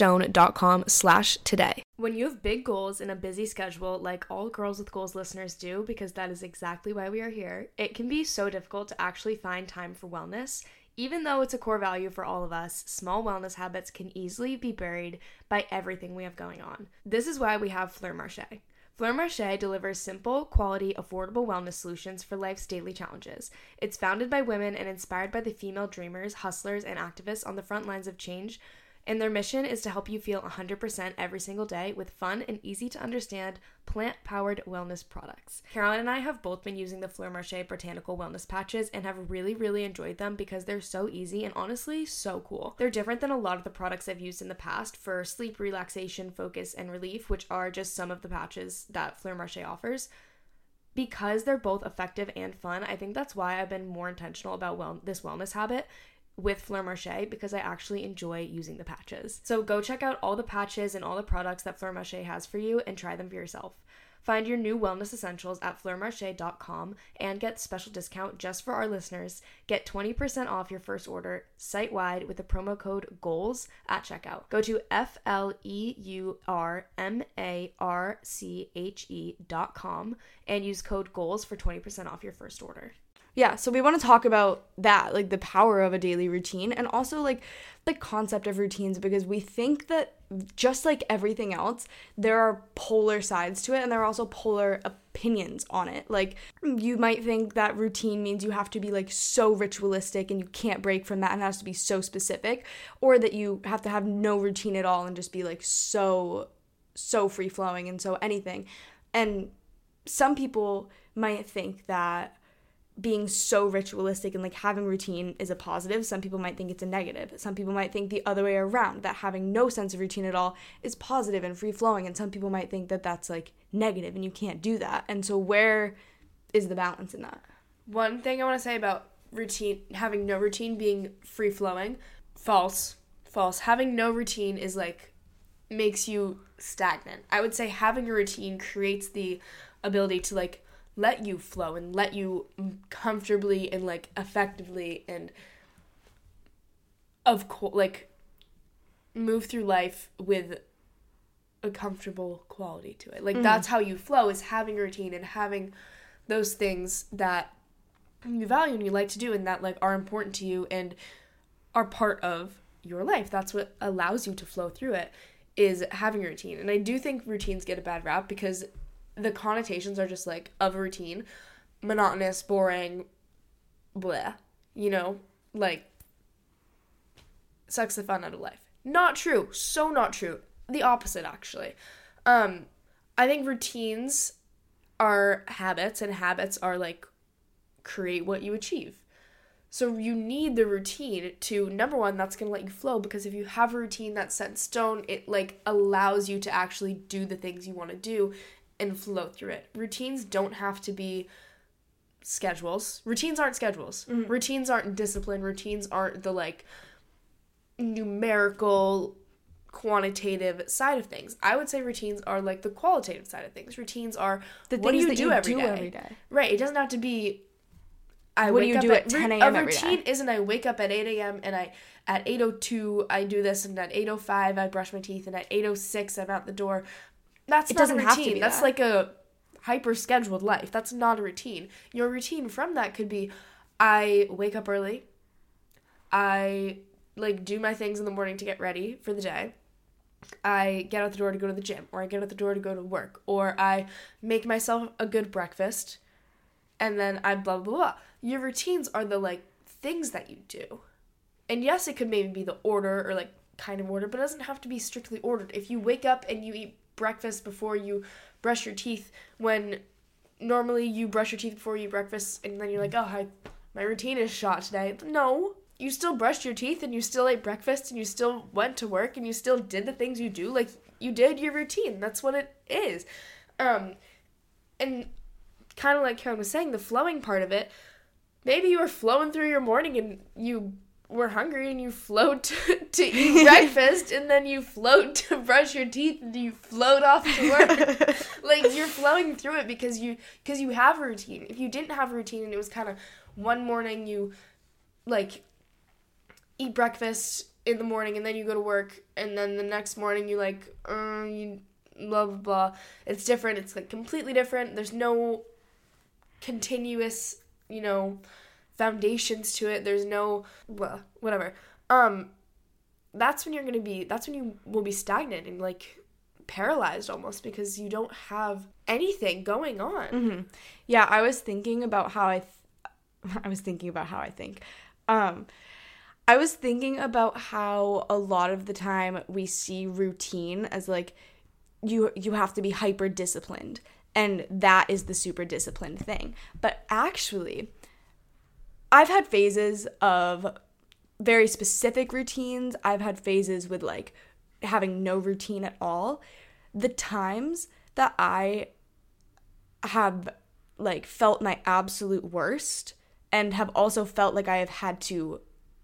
rosettastone.com/today. When you have big goals and a busy schedule, like all Girls with Goals listeners do, because that is exactly why we are here, it can be so difficult to actually find time for wellness. Even though it's a core value for all of us, small wellness habits can easily be buried by everything we have going on. This is why we have Fleur Marché. Fleur Marché delivers simple, quality, affordable wellness solutions for life's daily challenges. It's founded by women and inspired by the female dreamers, hustlers, and activists on the front lines of change, and their mission is to help you feel 100% every single day with fun and easy-to-understand, plant-powered wellness products. Caroline and I have both been using the Fleur Marché Botanical Wellness Patches and have really, really enjoyed them because they're so easy and honestly so cool. They're different than a lot of the products I've used in the past for sleep, relaxation, focus, and relief, which are just some of the patches that Fleur Marché offers. Because they're both effective and fun, I think that's why I've been more intentional about this wellness habit with Fleur Marché, because I actually enjoy using the patches. So go check out all the patches and all the products that Fleur Marché has for you and try them for yourself. Find your new wellness essentials at fleurmarche.com and get special discount just for our listeners. Get 20% off your first order site-wide with the promo code GOALS at checkout. Go to fleurmarche.com and use code GOALS for 20% off your first order. Yeah, so we want to talk about that, like the power of a daily routine, and also like the concept of routines, because we think that just like everything else, there are polar sides to it, and there are also polar opinions on it. Like, you might think that routine means you have to be like so ritualistic and you can't break from that and it has to be so specific, or that you have to have no routine at all and just be like so free flowing and so anything. And some people might think that being so ritualistic and like having routine is a positive. Some people might think it's a negative. Some people might think the other way around, that having no sense of routine at all is positive and free flowing, and some people might think that that's like negative and you can't do that. And so where is the balance in that? One thing I want to say about routine, having no routine being free flowing, false. Having no routine is like makes you stagnant. I would say having a routine creates the ability to like let you flow and let you comfortably and like effectively and like move through life with a comfortable quality to it. Like that's how you flow, is having a routine and having those things that you value and you like to do and that like are important to you and are part of your life. That's what allows you to flow through it, is having a routine. And I do think routines get a bad rap because the connotations are just like of a routine, monotonous, boring, blah, you know, like sucks the fun out of life. Not true. So not true. The opposite, actually. I think routines are habits, and habits are like create what you achieve. So you need the routine to, number one, that's going to let you flow, because if you have a routine that's set in stone, it like allows you to actually do the things you want to do and flow through it. Routines don't have to be schedules. Routines aren't schedules. Mm-hmm. Routines aren't discipline. Routines aren't the like numerical, quantitative side of things. I would say routines are like the qualitative side of things. Routines are the what things do you that do you every do day. Every day. Right. It doesn't have to be what do you do at 10 a.m. every day? A routine isn't I wake up at 8 a.m. and at 8:02 I do this, and at 8:05 I brush my teeth, and at 8:06 I'm out the door. That's not a routine. Have to be That's like a hyper-scheduled life. That's not a routine. Your routine from that could be, I wake up early, I like do my things in the morning to get ready for the day, I get out the door to go to the gym, or I get out the door to go to work, or I make myself a good breakfast, and then I blah, blah, blah. Your routines are the, like, things that you do. And yes, it could maybe be the order or, like, kind of order, but it doesn't have to be strictly ordered. If you wake up and you eat breakfast before you brush your teeth, when normally you brush your teeth before you eat breakfast, and then you're like, oh, my routine is shot today. No, you still brushed your teeth, and you still ate breakfast, and you still went to work, and you still did the things you do. Like, you did your routine. That's what it is. And kind of like Karen was saying, the flowing part of it, maybe you were flowing through your morning, and you were hungry, and you flowed to eat breakfast, and then you flowed to brush your teeth, and you flowed off to work. Like, you're flowing through it because you have a routine. If you didn't have a routine and it was kind of one morning you, like, eat breakfast in the morning and then you go to work, and then the next morning you, like, you blah, blah, blah. It's different. It's, like, completely different. There's no continuous, foundations to it. There's no, well, whatever. That's when you will be stagnant and, like, paralyzed almost because you don't have anything going on. Mm-hmm. Yeah, I was thinking about how I think. I was thinking about how a lot of the time we see routine as like you have to be hyper disciplined, and that is the super disciplined thing. But actually, I've had phases of very specific routines. I've had phases with like having no routine at all. The times that I have like felt my absolute worst and have also felt like I have had to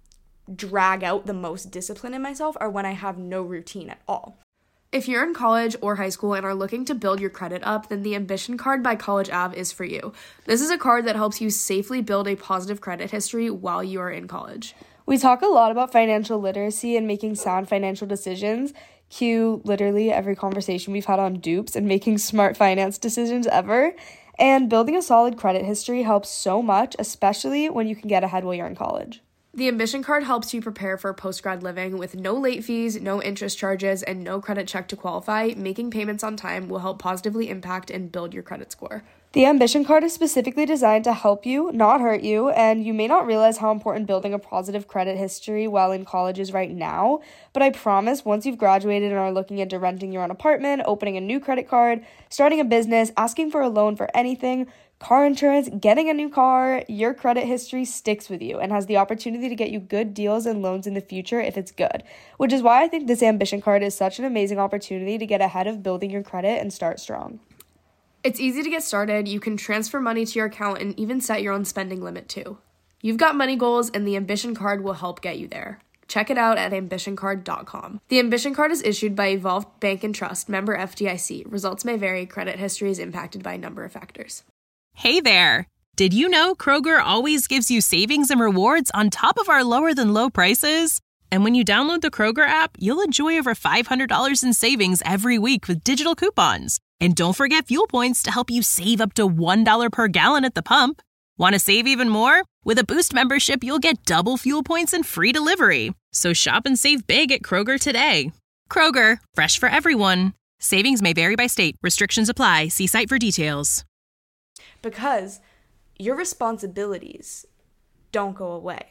drag out the most discipline in myself are when I have no routine at all. If you're in college or high school and are looking to build your credit up, then the Ambition Card by College Ave is for you. This is a card that helps you safely build a positive credit history while you are in college. We talk a lot about financial literacy and making sound financial decisions. Cue literally every conversation we've had on dupes and making smart finance decisions ever. And building a solid credit history helps so much, especially when you can get ahead while you're in college. The Ambition Card helps you prepare for post-grad living with no late fees, no interest charges, and no credit check to qualify. Making payments on time will help positively impact and build your credit score. The Ambition Card is specifically designed to help you, not hurt you, and you may not realize how important building a positive credit history while in college is right now, but I promise once you've graduated and are looking into renting your own apartment, opening a new credit card, starting a business, asking for a loan for anything, car insurance, getting a new car, your credit history sticks with you and has the opportunity to get you good deals and loans in the future if it's good, which is why I think this Ambition Card is such an amazing opportunity to get ahead of building your credit and start strong. It's easy to get started. You can transfer money to your account and even set your own spending limit too. You've got money goals, and the Ambition Card will help get you there. Check it out at ambitioncard.com. The Ambition Card is issued by Evolved Bank and Trust, member FDIC. Results may vary. Credit history is impacted by a number of factors. Hey there! Did you know Kroger always gives you savings and rewards on top of our lower-than-low prices? And when you download the Kroger app, you'll enjoy over $500 in savings every week with digital coupons. And don't forget fuel points to help you save up to $1 per gallon at the pump. Want to save even more? With a Boost membership, you'll get double fuel points and free delivery. So shop and save big at Kroger today. Kroger, fresh for everyone. Savings may vary by state. Restrictions apply. See site for details. Because your responsibilities don't go away.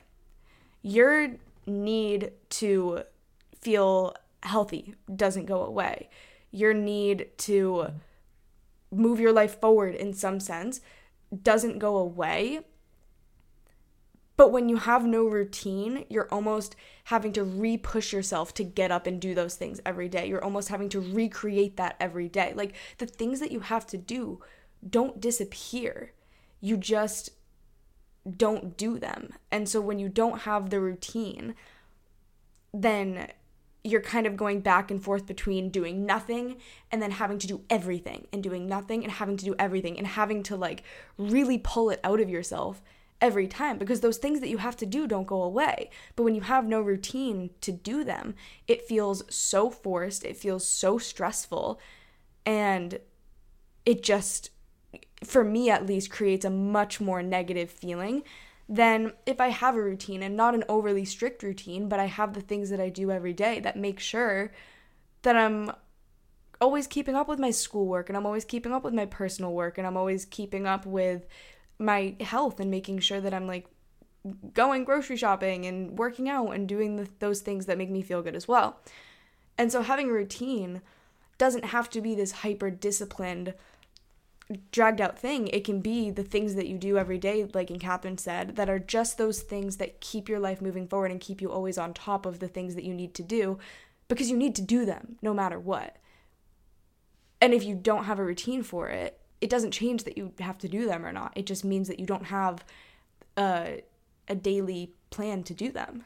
Your need to feel healthy doesn't go away. Your need to move your life forward in some sense doesn't go away. But when you have no routine, you're almost having to re-push yourself to get up and do those things every day. You're almost having to recreate that every day. Like, the things that you have to do don't disappear. You just don't do them. And so when you don't have the routine, then you're kind of going back and forth between doing nothing and then having to do everything, and doing nothing and having to do everything, and having to like really pull it out of yourself every time, because those things that you have to do don't go away. But when you have no routine to do them, it feels so forced, it feels so stressful, and it just, for me at least, creates a much more negative feeling than if I have a routine, and not an overly strict routine, but I have the things that I do every day that make sure that I'm always keeping up with my schoolwork, and I'm always keeping up with my personal work, and I'm always keeping up with my health, and making sure that I'm like going grocery shopping and working out and doing those things that make me feel good as well. And so having a routine doesn't have to be this hyper disciplined, dragged out thing. It can be the things that you do every day, like Catherine said, that are just those things that keep your life moving forward and keep you always on top of the things that you need to do, because you need to do them no matter what. And if you don't have a routine for it, it doesn't change that you have to do them or not. It just means that you don't have a daily plan to do them.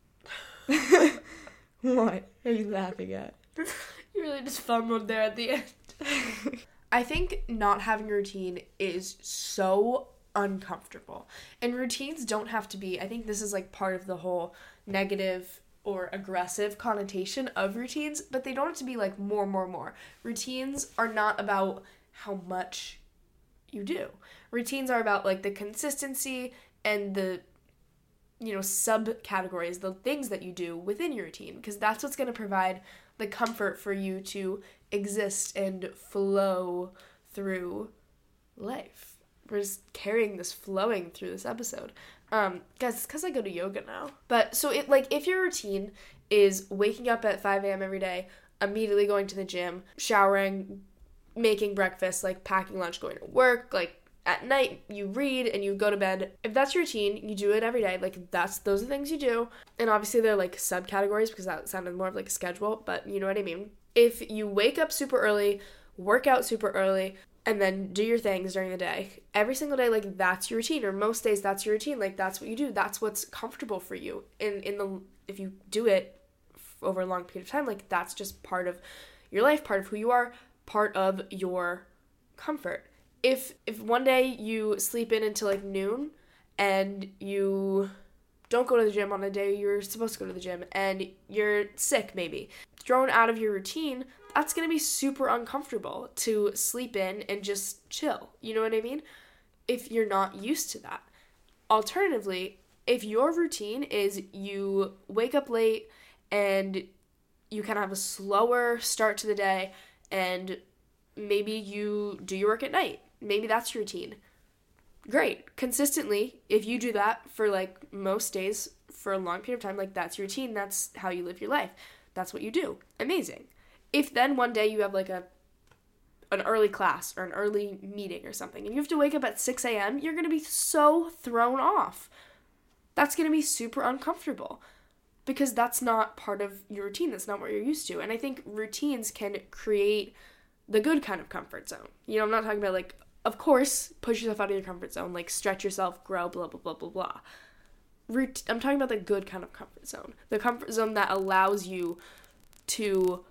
What are you laughing at? You really just fumbled there at the end. I think not having a routine is so uncomfortable. And routines don't have to be, I think this is like part of the whole negative or aggressive connotation of routines, but they don't have to be like more. Routines are not about how much you do. Routines are about like the consistency and the, subcategories, the things that you do within your routine, because that's what's going to provide the comfort for you to exist and flow through life. We're just carrying this flowing through this episode. Guys, it's because I go to yoga now. But so if your routine is waking up at 5 a.m. every day, immediately going to the gym, showering, making breakfast, like packing lunch, going to work, like at night you read and you go to bed. If that's your routine, you do it every day. Like those are the things you do. And obviously they're like subcategories because that sounded more of like a schedule, but you know what I mean. If you wake up super early, work out super early, and then do your things during the day, every single day, like that's your routine, or most days that's your routine. Like that's what you do. That's what's comfortable for you. If you do it over a long period of time, like that's just part of your life, part of who you are, part of your comfort. If one day you sleep in until like noon and you don't go to the gym on a day you're supposed to go to the gym and you're sick maybe, thrown out of your routine, that's going to be super uncomfortable to sleep in and just chill. You know what I mean? If you're not used to that. Alternatively, if your routine is you wake up late and you kind of have a slower start to the day and maybe you do your work at night, maybe that's your routine. Great. Consistently, if you do that for like most days for a long period of time, like that's your routine, that's how you live your life. That's what you do. Amazing. If then one day you have like an early class or an early meeting or something and you have to wake up at 6 a.m., you're going to be so thrown off. That's going to be super uncomfortable because that's not part of your routine. That's not what you're used to. And I think routines can create the good kind of comfort zone. You know, I'm not talking about like, of course, push yourself out of your comfort zone, like stretch yourself, grow, blah, blah, blah, blah, blah. I'm talking about the good kind of comfort zone. The comfort zone that allows you to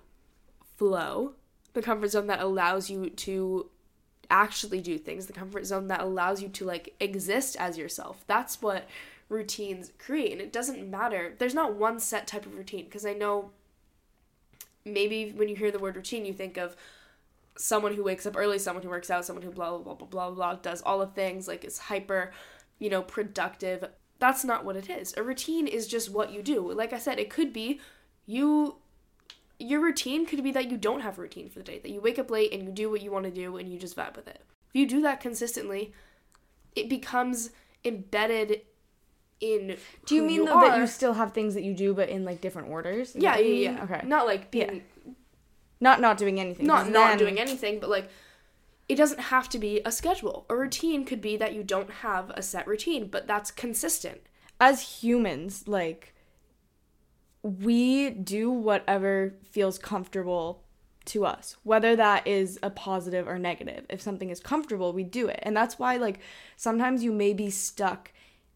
flow. The comfort zone that allows you to actually do things. The comfort zone that allows you to like exist as yourself. That's what routines create. And it doesn't matter. There's not one set type of routine, because I know maybe when you hear the word routine, you think of someone who wakes up early, someone who works out, someone who blah, blah, blah, blah, blah, does all the things, like is hyper, productive. That's not what it is. A routine is just what you do. Like I said, it could be your routine could be that you don't have a routine for the day, that you wake up late and you do what you want to do and you just vibe with it. If you do that consistently, it becomes embedded in Do you mean who though are. that you still have things that you do but in like different orders? Yeah. Okay. Not like being Not doing anything. not doing anything, but like it doesn't have to be a schedule. A routine could be that you don't have a set routine, but that's consistent. As humans, like, we do whatever feels comfortable to us, whether that is a positive or negative. If something is comfortable, we do it. And that's why, like, sometimes you may be stuck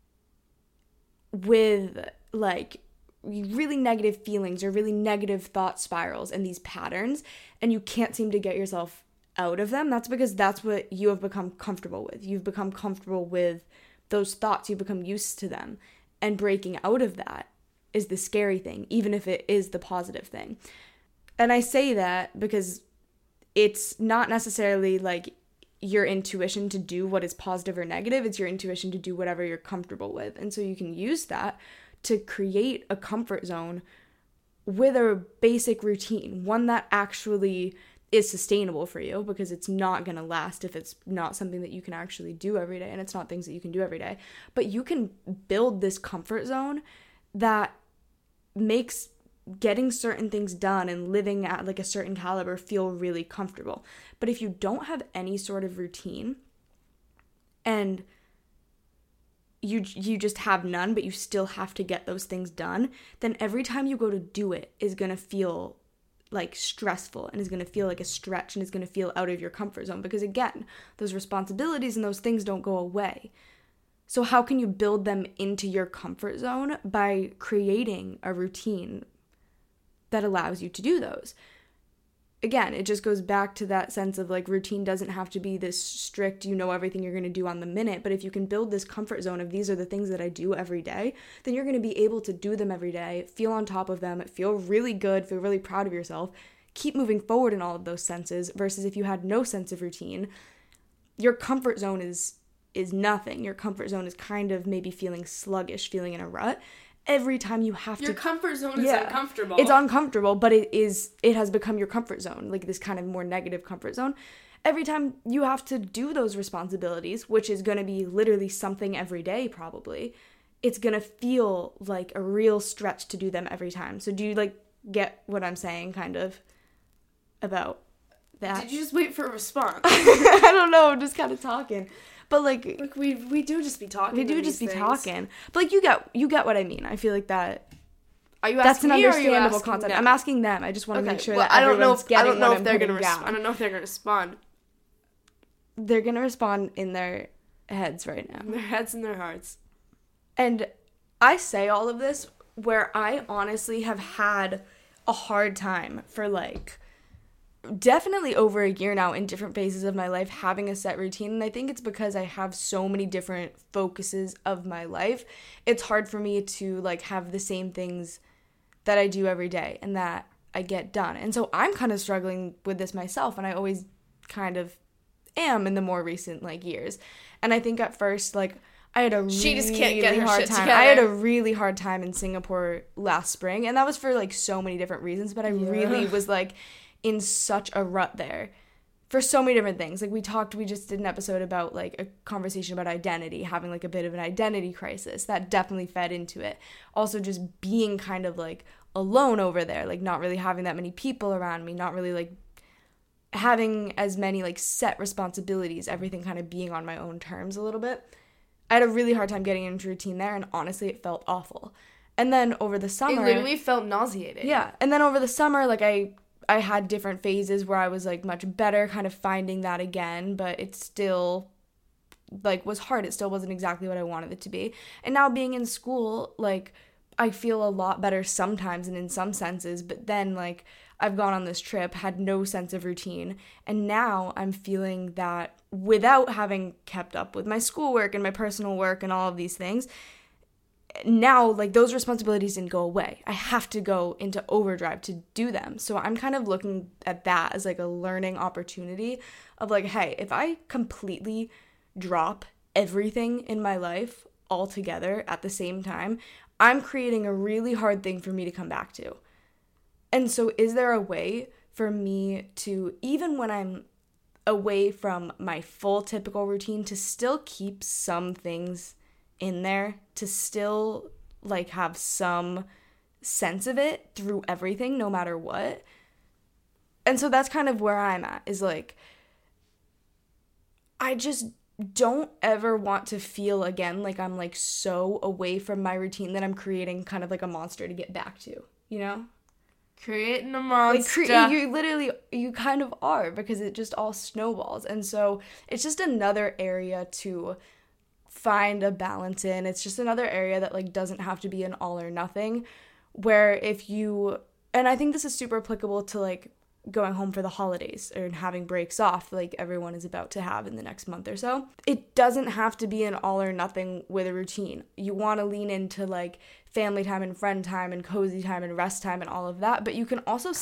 with, like, really negative feelings or really negative thought spirals and these patterns, and you can't seem to get yourself out of them. That's because that's what you have become comfortable with. You've become comfortable with those thoughts. You've become used to them. And breaking out of that is the scary thing, even if it is the positive thing. And I say that because it's not necessarily like your intuition to do what is positive or negative. It's your intuition to do whatever you're comfortable with. And so you can use that to create a comfort zone with a basic routine, one that actually is sustainable for you, because it's not going to last if it's not something that you can actually do every day, and it's not things that you can do every day. But you can build this comfort zone that makes getting certain things done and living at like a certain caliber feel really comfortable. But if you don't have any sort of routine and you just have none, but you still have to get those things done, then every time you go to do it is going to feel like stressful and is going to feel like a stretch and is going to feel out of your comfort zone, because again, those responsibilities and those things don't go away. So how can you build them into your comfort zone? By creating a routine that allows you to do those. Again, it just goes back to that sense of like routine doesn't have to be this strict, you know everything you're going to do on the minute. But if you can build this comfort zone of these are the things that I do every day, then you're going to be able to do them every day, feel on top of them, feel really good, feel really proud of yourself, keep moving forward in all of those senses. Versus if you had no sense of routine, your comfort zone is nothing. Your comfort zone is kind of maybe feeling sluggish, feeling in a rut. every time you have Your to... comfort zone is uncomfortable. It's uncomfortable, but it has become your comfort zone, like this kind of more negative comfort zone. Every time you have to do those responsibilities, which is going to be literally something every day probably, it's going to feel like a real stretch to do them every time. So do you, like, get what I'm saying, kind of, about that? Did you just wait for a response? I don't know, I'm just kind of talking. But, like we do just be talking. We do just be talking. But, like, you get what I mean. I feel like that... Are you That's asking an me, or are you understandable asking concept. them? I'm asking them. I just want to make sure that I don't know everyone's getting what I'm putting down. I don't know if they're gonna respond. They're going to respond in their heads right now. Their heads and their hearts. And I say all of this where I honestly have had a hard time for, like, definitely over a year now in different phases of my life having a set routine. And I think it's because I have so many different focuses of my life. It's hard for me to, like, have the same things that I do every day and that I get done. And so I'm kind of struggling with this myself, and I always kind of am in the more recent, like, years. And I think at first, like, I had a She just can't get her hard shit time. together. I had a really hard time in Singapore last spring, and that was for, like, so many different reasons, but I really was, like, in such a rut there for so many different things. Like, we just did an episode about, like, a conversation about identity, having, like, a bit of an identity crisis. That definitely fed into it. Also just being kind of, like, alone over there, like, not really having that many people around me, not really, like, having as many, like, set responsibilities, everything kind of being on my own terms a little bit. I had a really hard time getting into routine there, and honestly, it felt awful. And then over the summer... It literally felt nauseating. Yeah, and then over the summer, like, I had different phases where I was, like, much better kind of finding that again, but it still, like, was hard. It still wasn't exactly what I wanted it to be. And now being in school, like, I feel a lot better sometimes and in some senses, but then, like, I've gone on this trip, had no sense of routine, and now I'm feeling that without having kept up with my schoolwork and my personal work and all of these things, now, like, those responsibilities didn't go away. I have to go into overdrive to do them. So I'm kind of looking at that as, like, a learning opportunity of, like, hey, if I completely drop everything in my life altogether at the same time, I'm creating a really hard thing for me to come back to. And so is there a way for me to, even when I'm away from my full typical routine, to still keep some things in there, to still, like, have some sense of it through everything, no matter what? And so that's kind of where I'm at, is, like, I just don't ever want to feel again like I'm, like, so away from my routine that I'm creating kind of like a monster to get back to, you know? Creating a monster. Like, you kind of are, because it just all snowballs. And so it's just another area to find a balance in. It's just another area that, like, doesn't have to be an all or nothing, where if you, and I think this is super applicable to, like, going home for the holidays or having breaks off like everyone is about to have in the next month or so. It doesn't have to be an all or nothing with a routine. You want to lean into, like, family time and friend time and cozy time and rest time and all of that, but you can also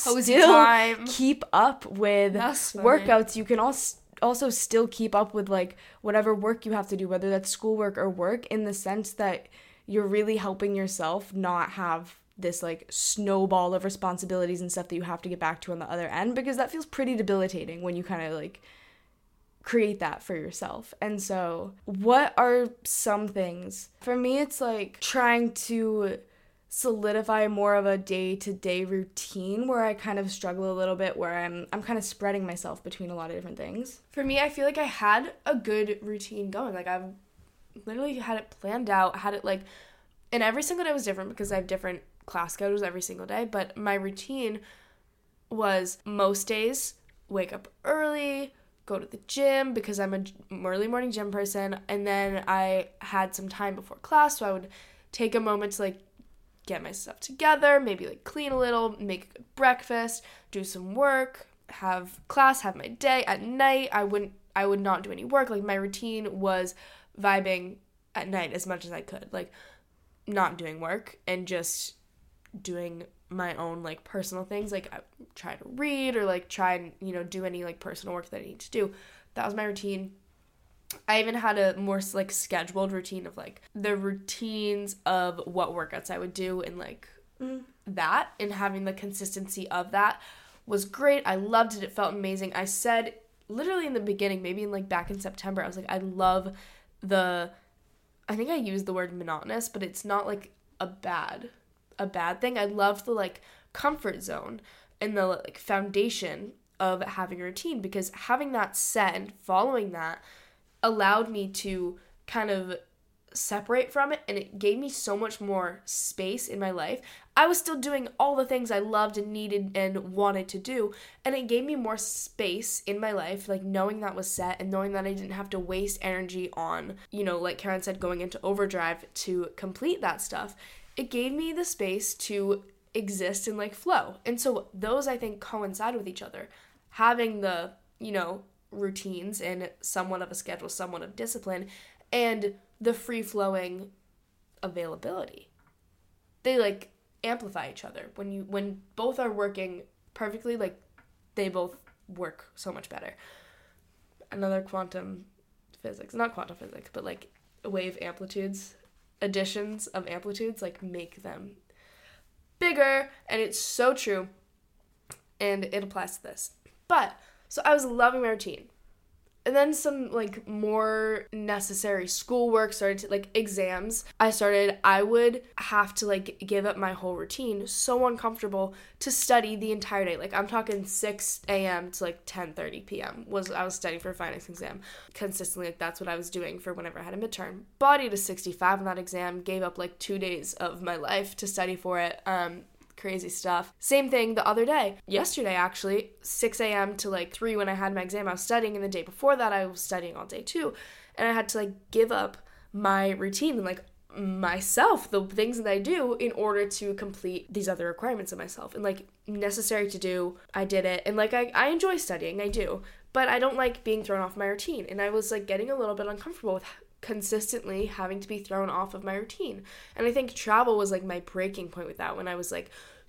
keep up with workouts. You can also still keep up with, like, whatever work you have to do, whether that's schoolwork or work, in the sense that you're really helping yourself not have this, like, snowball of responsibilities and stuff that you have to get back to on the other end, because that feels pretty debilitating when you kind of, like, create that for yourself. And so what are some things? For me, it's, like, trying to solidify more of a day-to-day routine where I kind of struggle a little bit, where I'm kind of spreading myself between a lot of different things. For me, I feel like I had a good routine going. Like, I've literally had it planned out, had it, like, and every single day was different because I have different class schedules every single day, but my routine was most days wake up early, go to the gym because I'm an early morning gym person, and then I had some time before class, so I would take a moment to, like, get my stuff together, maybe, like, clean a little, make a good breakfast, do some work, have class, have my day. At night, I would not do any work. Like, my routine was vibing at night as much as I could, like, not doing work and just doing my own, like, personal things. Like, I try to read or, like, try and, you know, do any, like, personal work that I need to do. That was my routine. I even had a more like scheduled routine of like the routines of what workouts I would do and like that, and having the consistency of that was great. I loved it. It felt amazing. I said literally in the beginning, maybe in like back in September, I was like, I love I think I used the word monotonous, but it's not like a bad thing. I loved the like comfort zone and the like foundation of having a routine, because having that set and following that allowed me to kind of separate from it, and it gave me so much more space in my life. I was still doing all the things I loved and needed and wanted to do, and it gave me more space in my life, like knowing that was set and knowing that I didn't have to waste energy on, you know, like Karen said, going into overdrive to complete that stuff. It gave me the space to exist in like flow. And so those, I think, coincide with each other. Having the, you know, routines and somewhat of a schedule, somewhat of discipline, and the free-flowing availability. They like amplify each other. When both are working perfectly, like they both work so much better. Another quantum physics, not quantum physics, but like wave amplitudes, additions of amplitudes like make them bigger, and it's so true, and it applies to this. But so I was loving my routine. And then some, like, more necessary schoolwork started to, like, exams. I would have to, like, give up my whole routine, so uncomfortable, to study the entire day. Like, I'm talking 6 a.m. to, like, 10:30 p.m. I was studying for a finance exam. Consistently, like, that's what I was doing for whenever I had a midterm. Bodied a 65 on that exam, gave up, like, 2 days of my life to study for it. Crazy stuff. Same thing the other day. Yesterday, actually, 6 a.m. to like 3 when I had my exam, I was studying, and the day before that, I was studying all day too. And I had to like give up my routine and like myself, the things that I do, in order to complete these other requirements of myself. And like necessary to do, I did it. And like I enjoy studying, I do. But I don't like being thrown off my routine. And I was like getting a little bit uncomfortable with consistently having to be thrown off of my routine. And I think travel was like my breaking point with that, when I was like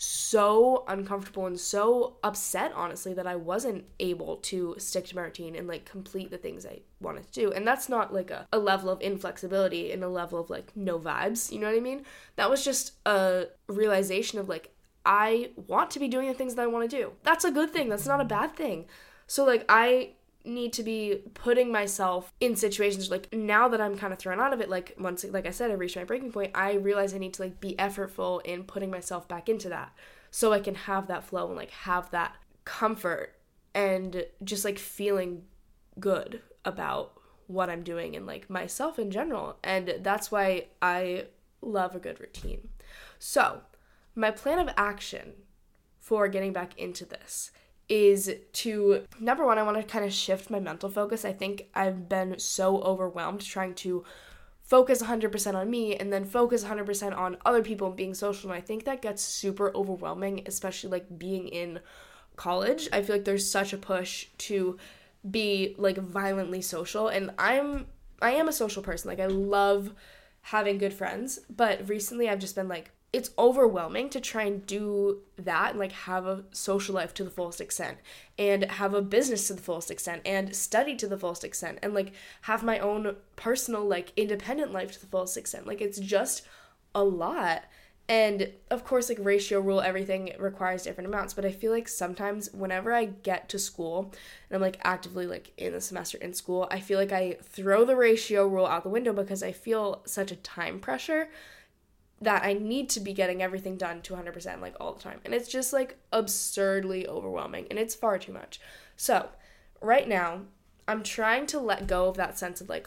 so uncomfortable and so upset, honestly, that I wasn't able to stick to my routine and like complete the things I wanted to do. And that's not like a level of inflexibility and a level of like no vibes, you know what I mean? That was just a realization of like, I want to be doing the things that I want to do. That's a good thing. That's not a bad thing. So like I need to be putting myself in situations like, now that I'm kind of thrown out of it, like once, like I said, I reached my breaking point, I realize I need to like be effortful in putting myself back into that, so I can have that flow and like have that comfort and just like feeling good about what I'm doing and like myself in general. And that's why I love a good routine. So my plan of action for getting back into this is to, number one, I want to kind of shift my mental focus. I think I've been so overwhelmed trying to focus 100% on me and then focus 100% on other people and being social. And I think that gets super overwhelming, especially like being in college. I feel like there's such a push to be like violently social. And I am a social person. Like I love having good friends, but recently I've just been like, it's overwhelming to try and do that and like have a social life to the fullest extent and have a business to the fullest extent and study to the fullest extent and like have my own personal like independent life to the fullest extent. Like it's just a lot. And of course, like ratio rule, everything requires different amounts, but I feel like sometimes whenever I get to school and I'm like actively like in the semester in school, I feel like I throw the ratio rule out the window because I feel such a time pressure that I need to be getting everything done to 100% like all the time. And it's just like absurdly overwhelming and it's far too much. So right now I'm trying to let go of that sense of like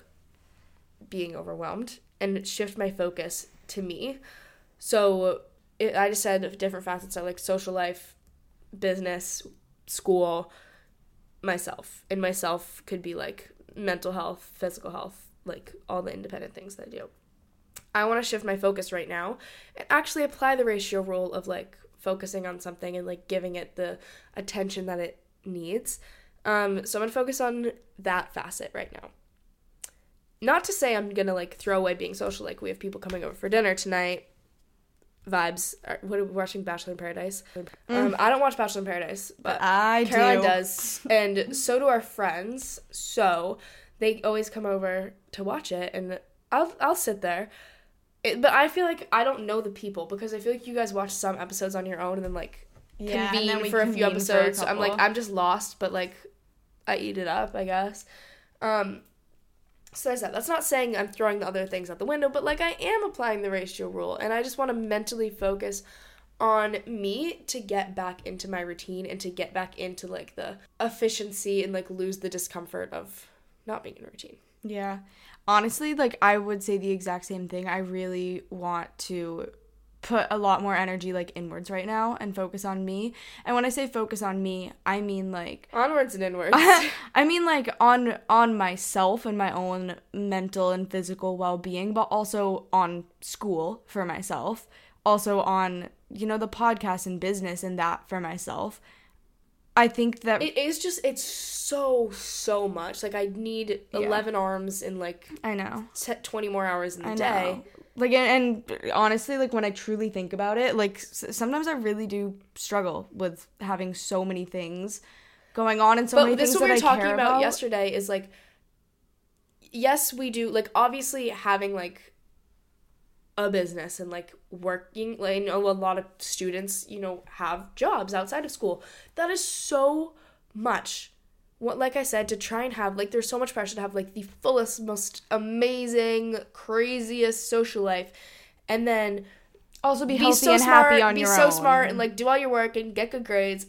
being overwhelmed and shift my focus to me. So I just said different facets are like social life, business, school, myself. And myself could be like mental health, physical health, like all the independent things that I do. I want to shift my focus right now and actually apply the ratio rule of like focusing on something and like giving it the attention that it needs. So I'm going to focus on that facet right now. Not to say I'm going to like throw away being social. Like we have people coming over for dinner tonight. Vibes. What are we watching? Bachelor in Paradise. I don't watch Bachelor in Paradise, but I Caroline do. does. And so do our friends. So they always come over to watch it, and I'll sit there. But I feel like I don't know the people, because I feel like you guys watch some episodes on your own and then, like, convene for a few episodes. I'm like, I'm just lost, but, like, I eat it up, I guess. So there's that. That's not saying I'm throwing the other things out the window, but, like, I am applying the ratio rule, and I just want to mentally focus on me to get back into my routine and to get back into, like, the efficiency and, like, lose the discomfort of not being in a routine. Yeah. Honestly, like, I would say the exact same thing. I really want to put a lot more energy, like, inwards right now and focus on me. And when I say focus on me, I mean, like, onwards and inwards. I mean, like, on myself and my own mental and physical well-being, but also on school for myself, also on, you know, the podcast and business and that for myself. I think that it's so much. Like, I need 11 arms in, like, I know 20 more hours in the day. Like, and honestly, like, when I truly think about it, like, sometimes I really do struggle with having so many things going on and so many things that I care about. But this is what we were talking about yesterday is, like, yes, we do, like, obviously having, like, a business and, like, working, like, I know a lot of students, you know, have jobs outside of school. That is so much. What, like I said, to try and have, like, there's so much pressure to have, like, the fullest, most amazing, craziest social life, and then also be healthy and happy on your own. Be so smart and, like, do all your work and get good grades.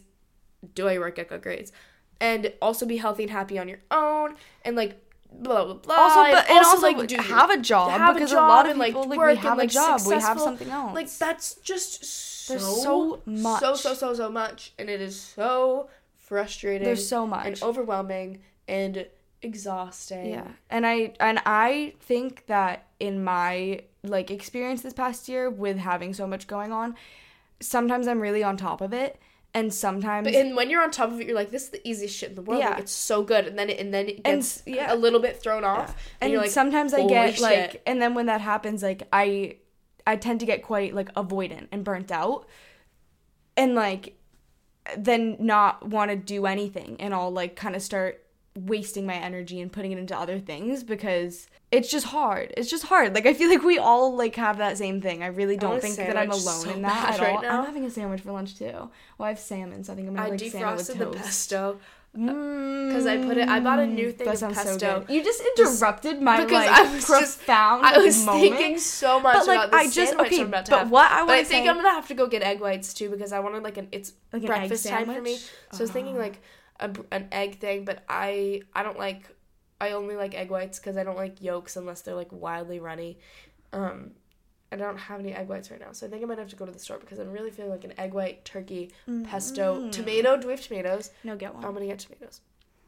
And also be healthy and happy on your own, and, like, blah blah blah. Also, like, have a job, because a lot of people, like, we have a job, we have something else. Like, that's just so much. So much, and it is so frustrating. There's so much. And overwhelming and exhausting. Yeah. And I think that in my, like, experience this past year with having so much going on, sometimes I'm really on top of it, and sometimes when you're on top of it, you're like, this is the easiest shit in the world. Yeah. Like, it's so good, and then it gets a little bit thrown off. Yeah. And you're like, sometimes I get, like, and then when that happens, like, I tend to get quite, like, avoidant and burnt out, and, like, then not want to do anything, and I'll, like, kind of start wasting my energy and putting it into other things, because it's just hard. Like, I feel like we all, like, have that same thing. I really don't think that I'm alone in that at all. Now. I'm having a sandwich for lunch too. Well, I have salmon, so I think I'm gonna, like, salmon with toast. I defrosted the pesto. Because I bought a new thing of pesto. So you just interrupted my, like, profound moment. I was thinking so much about this sandwich I'm about to have. But I think I'm going to have to go get egg whites, too, because I wanted, like, it's like breakfast time for me. So I was thinking, like, an egg thing, but I only like egg whites because I don't like yolks unless they're, like, wildly runny. I don't have any egg whites right now, so I think I might have to go to the store, because I'm really feeling like an egg white, turkey, pesto, tomato. Do we have tomatoes? No, get one. I'm gonna get tomatoes.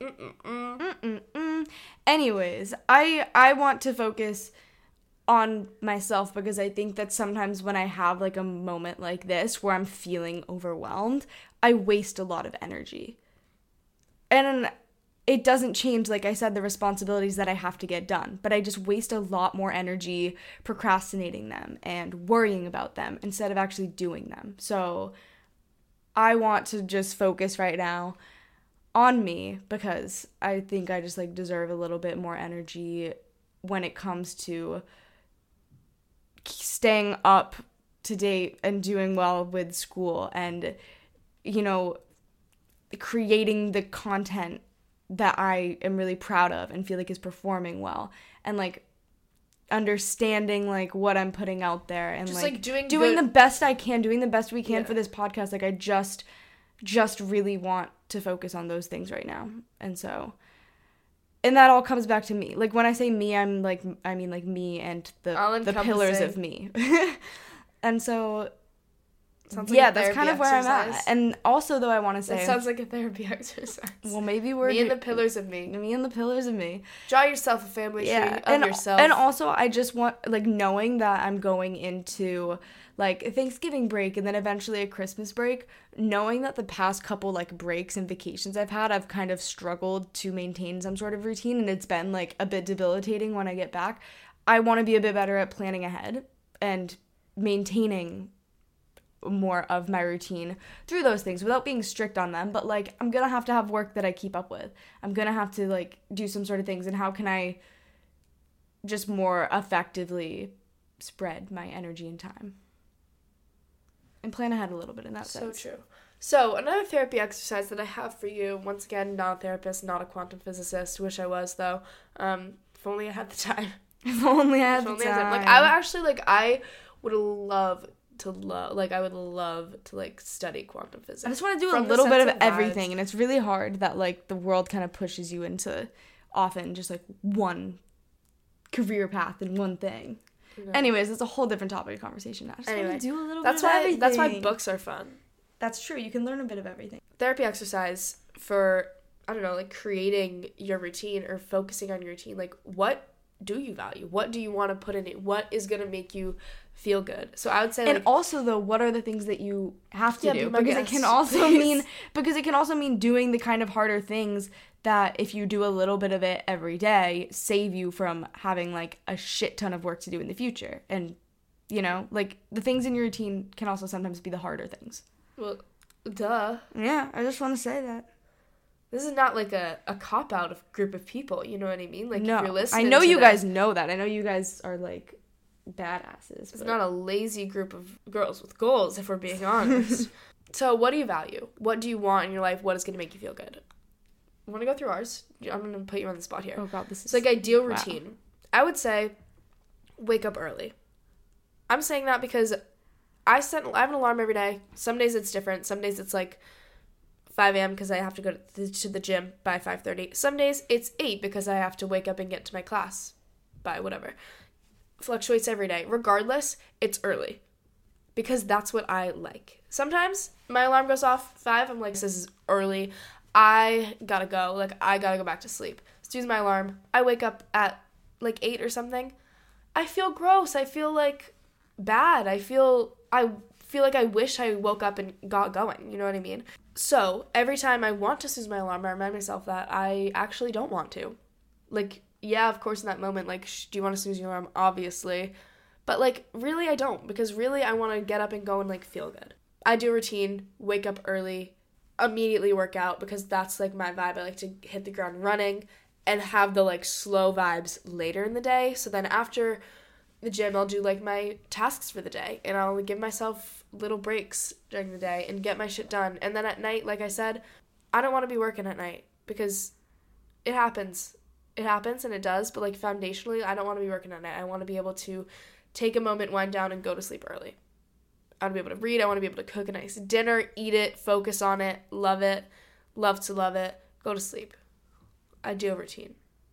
Anyways, I want to focus on myself, because I think that sometimes when I have, like, a moment like this where I'm feeling overwhelmed, I waste a lot of energy. And it doesn't change, like I said, the responsibilities that I have to get done, but I just waste a lot more energy procrastinating them and worrying about them instead of actually doing them. So I want to just focus right now on me, because I think I just, like, deserve a little bit more energy when it comes to staying up to date and doing well with school, and, you know, creating the content that I am really proud of and feel like is performing well, and, like, understanding, like, what I'm putting out there, and just, like doing the best I can, doing the best we can for this podcast. Like, I just really want to focus on those things right now. And that all comes back to me. Like, when I say me, I mean, like, me and the pillars of me. And so, sounds like that's kind of where I'm at. And also, though, I want to say, it sounds like a therapy exercise. Well, maybe we're me and the pillars of me. Me and the pillars of me. Draw yourself a family tree of yourself. And also, I just want, like, knowing that I'm going into, like, a Thanksgiving break and then eventually a Christmas break, knowing that the past couple, like, breaks and vacations I've had, I've kind of struggled to maintain some sort of routine, and it's been, like, a bit debilitating when I get back. I want to be a bit better at planning ahead and maintaining more of my routine through those things without being strict on them. But, like, I'm going to have work that I keep up with. I'm going to have to, like, do some sort of things. And how can I just more effectively spread my energy and time? And plan ahead a little bit in that sense. So true. So, another therapy exercise that I have for you, once again, not a therapist, not a quantum physicist, wish I was, though. If only I had the time. If only I had the time. Like, I would actually, like, I would love to, like, study quantum physics. I just want to do a little bit of everything, and it's really hard that, like, the world kind of pushes you into often just, like, one career path and one thing. Okay. Anyways, it's a whole different topic of conversation. I just want to do a little bit of everything. That's why books are fun. That's true. You can learn a bit of everything. Therapy exercise for, I don't know, like, creating your routine or focusing on your routine. Like, what do you value? What do you want to put in it? What is going to make you feel good? So I would say, and also, though, what are the things that you have to do? Because it can also mean doing the kind of harder things that, if you do a little bit of it every day, save you from having, like, a shit ton of work to do in the future. And, you know, like, the things in your routine can also sometimes be the harder things. Well, duh. Yeah, I just want to say that. This is not, like, a cop-out of group of people, you know what I mean? Like, no, if you're listening I know you guys know that. I know you guys are, like, badasses. It's not a lazy group of girls with goals, if we're being honest. So, what do you value? What do you want in your life? What is going to make you feel good? I want to go through ours. I'm going to put you on the spot here. Oh, God, this is... It's like ideal routine. Wow. I would say wake up early. I'm saying that because I have an alarm every day. Some days it's different. Some days it's like 5 a.m. because I have to go to the gym by 5:30. Some days it's 8 because I have to wake up and get to my class by whatever. Fluctuates every day. Regardless, it's early because that's what I like. Sometimes my alarm goes off 5. I'm like, this is early. I gotta go. Like, I gotta go back to sleep. Snooze my alarm. I wake up at like 8 or something. I feel gross. I feel like bad. I feel like I wish I woke up and got going. You know what I mean? So every time I want to snooze my alarm, I remind myself that I actually don't want to. Like, yeah, of course in that moment, like, do you want to snooze your alarm? Obviously. But, like, really I don't, because really I want to get up and go and, like, feel good. I do a routine, wake up early, immediately work out, because that's, like, my vibe. I like to hit the ground running and have the, like, slow vibes later in the day. So then after the gym, I'll do, like, my tasks for the day, and I'll give myself little breaks during the day and get my shit done. And then at night, like I said, I don't want to be working at night, because it happens. It happens, and it does, but, like, foundationally, I don't want to be working at night. I want to be able to take a moment, wind down, and go to sleep early. I want to be able to read. I want to be able to cook a nice dinner, eat it, focus on it, love it, love to love it, go to sleep. I do a routine.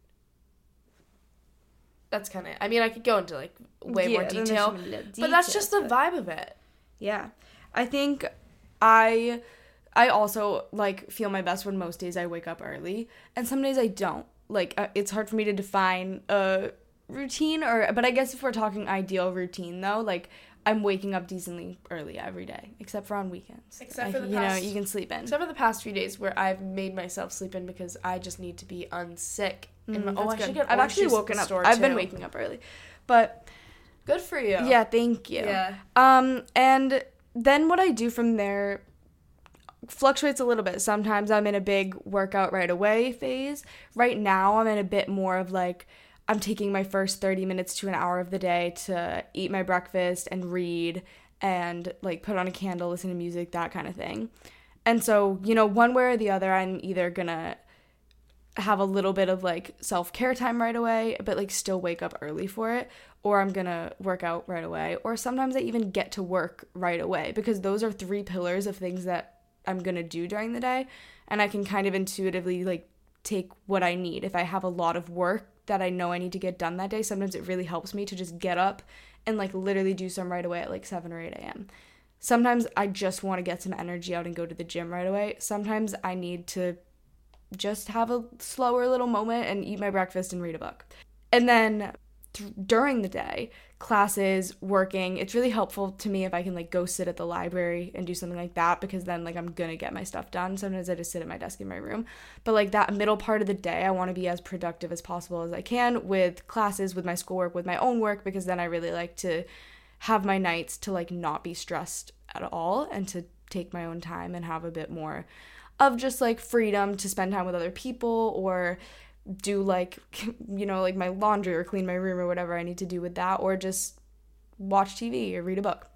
That's kind of, I mean, I could go into, like, way more detail, but that's just the vibe of it. Yeah. I think I also, like, feel my best when most days I wake up early, and some days I don't. Like, it's hard for me to define a routine, but I guess if we're talking ideal routine, though, like, I'm waking up decently early every day, except for on weekends. Except for the past, you can sleep in. Except for the past few days where I've made myself sleep in because I just need to be unsick. I've actually woken up. I've been waking up early, but good for you. Yeah, thank you. Yeah. And then what I do from there fluctuates a little bit. Sometimes I'm in a big workout right away phase. Right now, I'm in a bit more of, like, I'm taking my first 30 minutes to an hour of the day to eat my breakfast and read and, like, put on a candle, listen to music, that kind of thing. And so, you know, one way or the other, I'm either gonna have a little bit of, like, self-care time right away, but, like, still wake up early for it, or I'm gonna work out right away, or sometimes I even get to work right away, because those are 3 pillars of things that I'm gonna do during the day, and I can kind of intuitively, like, take what I need. If I have a lot of work that I know I need to get done that day, sometimes it really helps me to just get up and, like, literally do some right away at, like, 7 or 8 a.m. Sometimes I just want to get some energy out and go to the gym right away. Sometimes I need to just have a slower little moment and eat my breakfast and read a book. And then during the day, classes, working, it's really helpful to me if I can, like, go sit at the library and do something like that, because then, like, I'm gonna get my stuff done. Sometimes I just sit at my desk in my room, but, like, that middle part of the day, I want to be as productive as possible as I can with classes, with my schoolwork, with my own work, because then I really like to have my nights to like not be stressed at all and to take my own time and have a bit more of just like freedom to spend time with other people or do like, you know, like my laundry or clean my room or whatever I need to do with that, or just watch TV or read a book.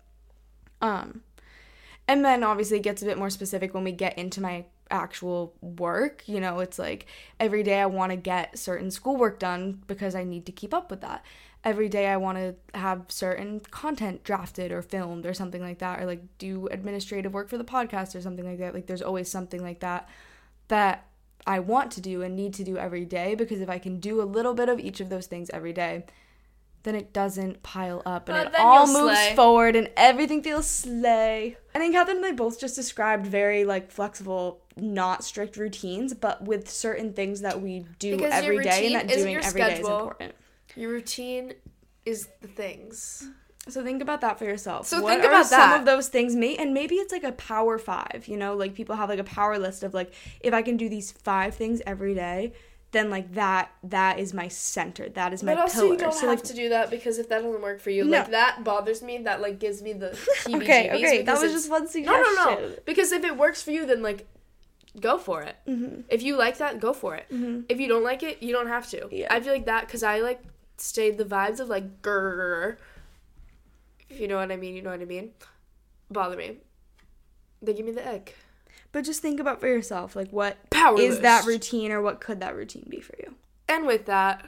And then obviously it gets a bit more specific when we get into my actual work. You know, it's like every day I want to get certain schoolwork done because I need to keep up with that. Every day I want to have certain content drafted or filmed or something like that, or like do administrative work for the podcast or something like that. Like there's always something like that that I want to do and need to do every day, because if I can do a little bit of each of those things every day, then it doesn't pile up and it all moves forward and everything feels slay. I think Catherine and I both just described very like flexible, not strict routines, but with certain things that we do because every day, and that doing every day is important. Your routine is the things. So think about that for yourself. So what think about some of those things, and maybe it's like a power 5, you know, like people have like a power list of like, if I can do these 5 things every day, then like that is my center, that is my pillar. But also you don't have to do that, because if that doesn't work for you, like that bothers me, that like gives me the heebie-jeebies. Okay, that was just one suggestion. No, because if it works for you, then like go for it. Mm-hmm. If you like that, go for it. Mm-hmm. If you don't like it, you don't have to. Yeah. I feel like that, because I like stayed the vibes of like grrr, if you know what I mean, bother me. They give me the ick. But just think about for yourself, like what is that routine, or what could that routine be for you? And with that,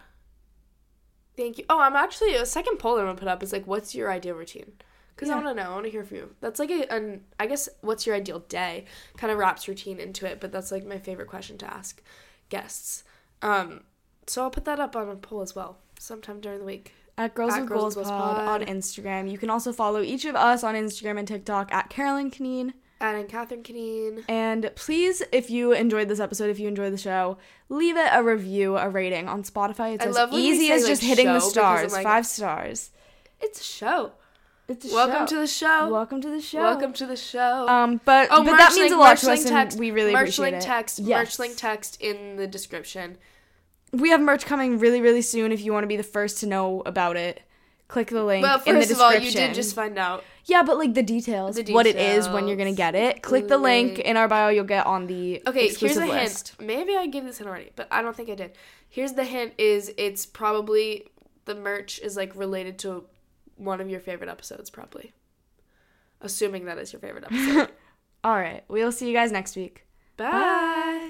thank you. Oh, I'm actually, a second poll I'm going to put up is like, what's your ideal routine? Because I want to know, I want to hear from you. That's like I guess, what's your ideal day? Kind of wraps routine into it, but that's like my favorite question to ask guests. So I'll put that up on a poll as well, sometime during the week. At Girls with Goals Pod on Instagram. You can also follow each of us on Instagram and TikTok at Carolyn Canine. And Catherine Canine. And please, if you enjoyed this episode, if you enjoyed the show, leave it a review, a rating on Spotify. It's as easy as just hitting the stars. Like, 5 stars. It's a show. It's a Welcome to the show. Welcome to the show. Welcome to the show. But that means a lot to us, and we really appreciate it. Merch link text in the description. We have merch coming really, really soon. If you want to be the first to know about it, click the link in the description. Well, first of all, you did just find out. Yeah, but like the details, what it is, when you're going to get it. Click the link in our bio. You'll get on the exclusive list. Hint. Maybe I gave this hint already, but I don't think I did. Here's the hint: is it's probably the merch is like related to one of your favorite episodes, probably. Assuming that is your favorite episode. All right, we'll see you guys next week. Bye.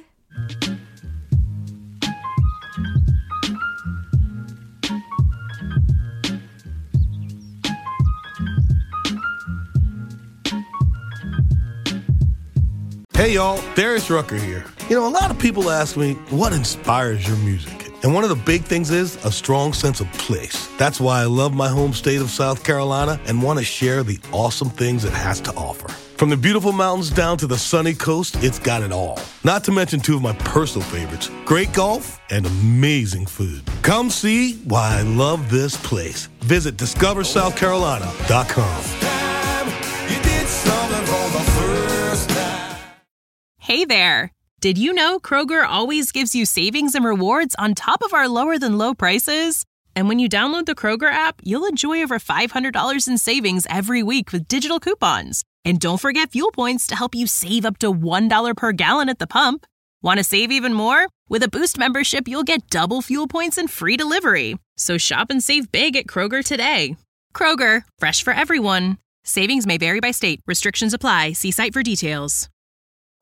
Hey y'all, Darius Rucker here. You know, a lot of people ask me, what inspires your music? And one of the big things is a strong sense of place. That's why I love my home state of South Carolina and want to share the awesome things it has to offer. From the beautiful mountains down to the sunny coast, it's got it all. Not to mention 2 of my personal favorites, great golf and amazing food. Come see why I love this place. Visit discoversouthcarolina.com. Hey there! Did you know Kroger always gives you savings and rewards on top of our lower than low prices? And when you download the Kroger app, you'll enjoy over $500 in savings every week with digital coupons. And don't forget fuel points to help you save up to $1 per gallon at the pump. Want to save even more? With a Boost membership, you'll get double fuel points and free delivery. So shop and save big at Kroger today. Kroger, fresh for everyone. Savings may vary by state. Restrictions apply. See site for details.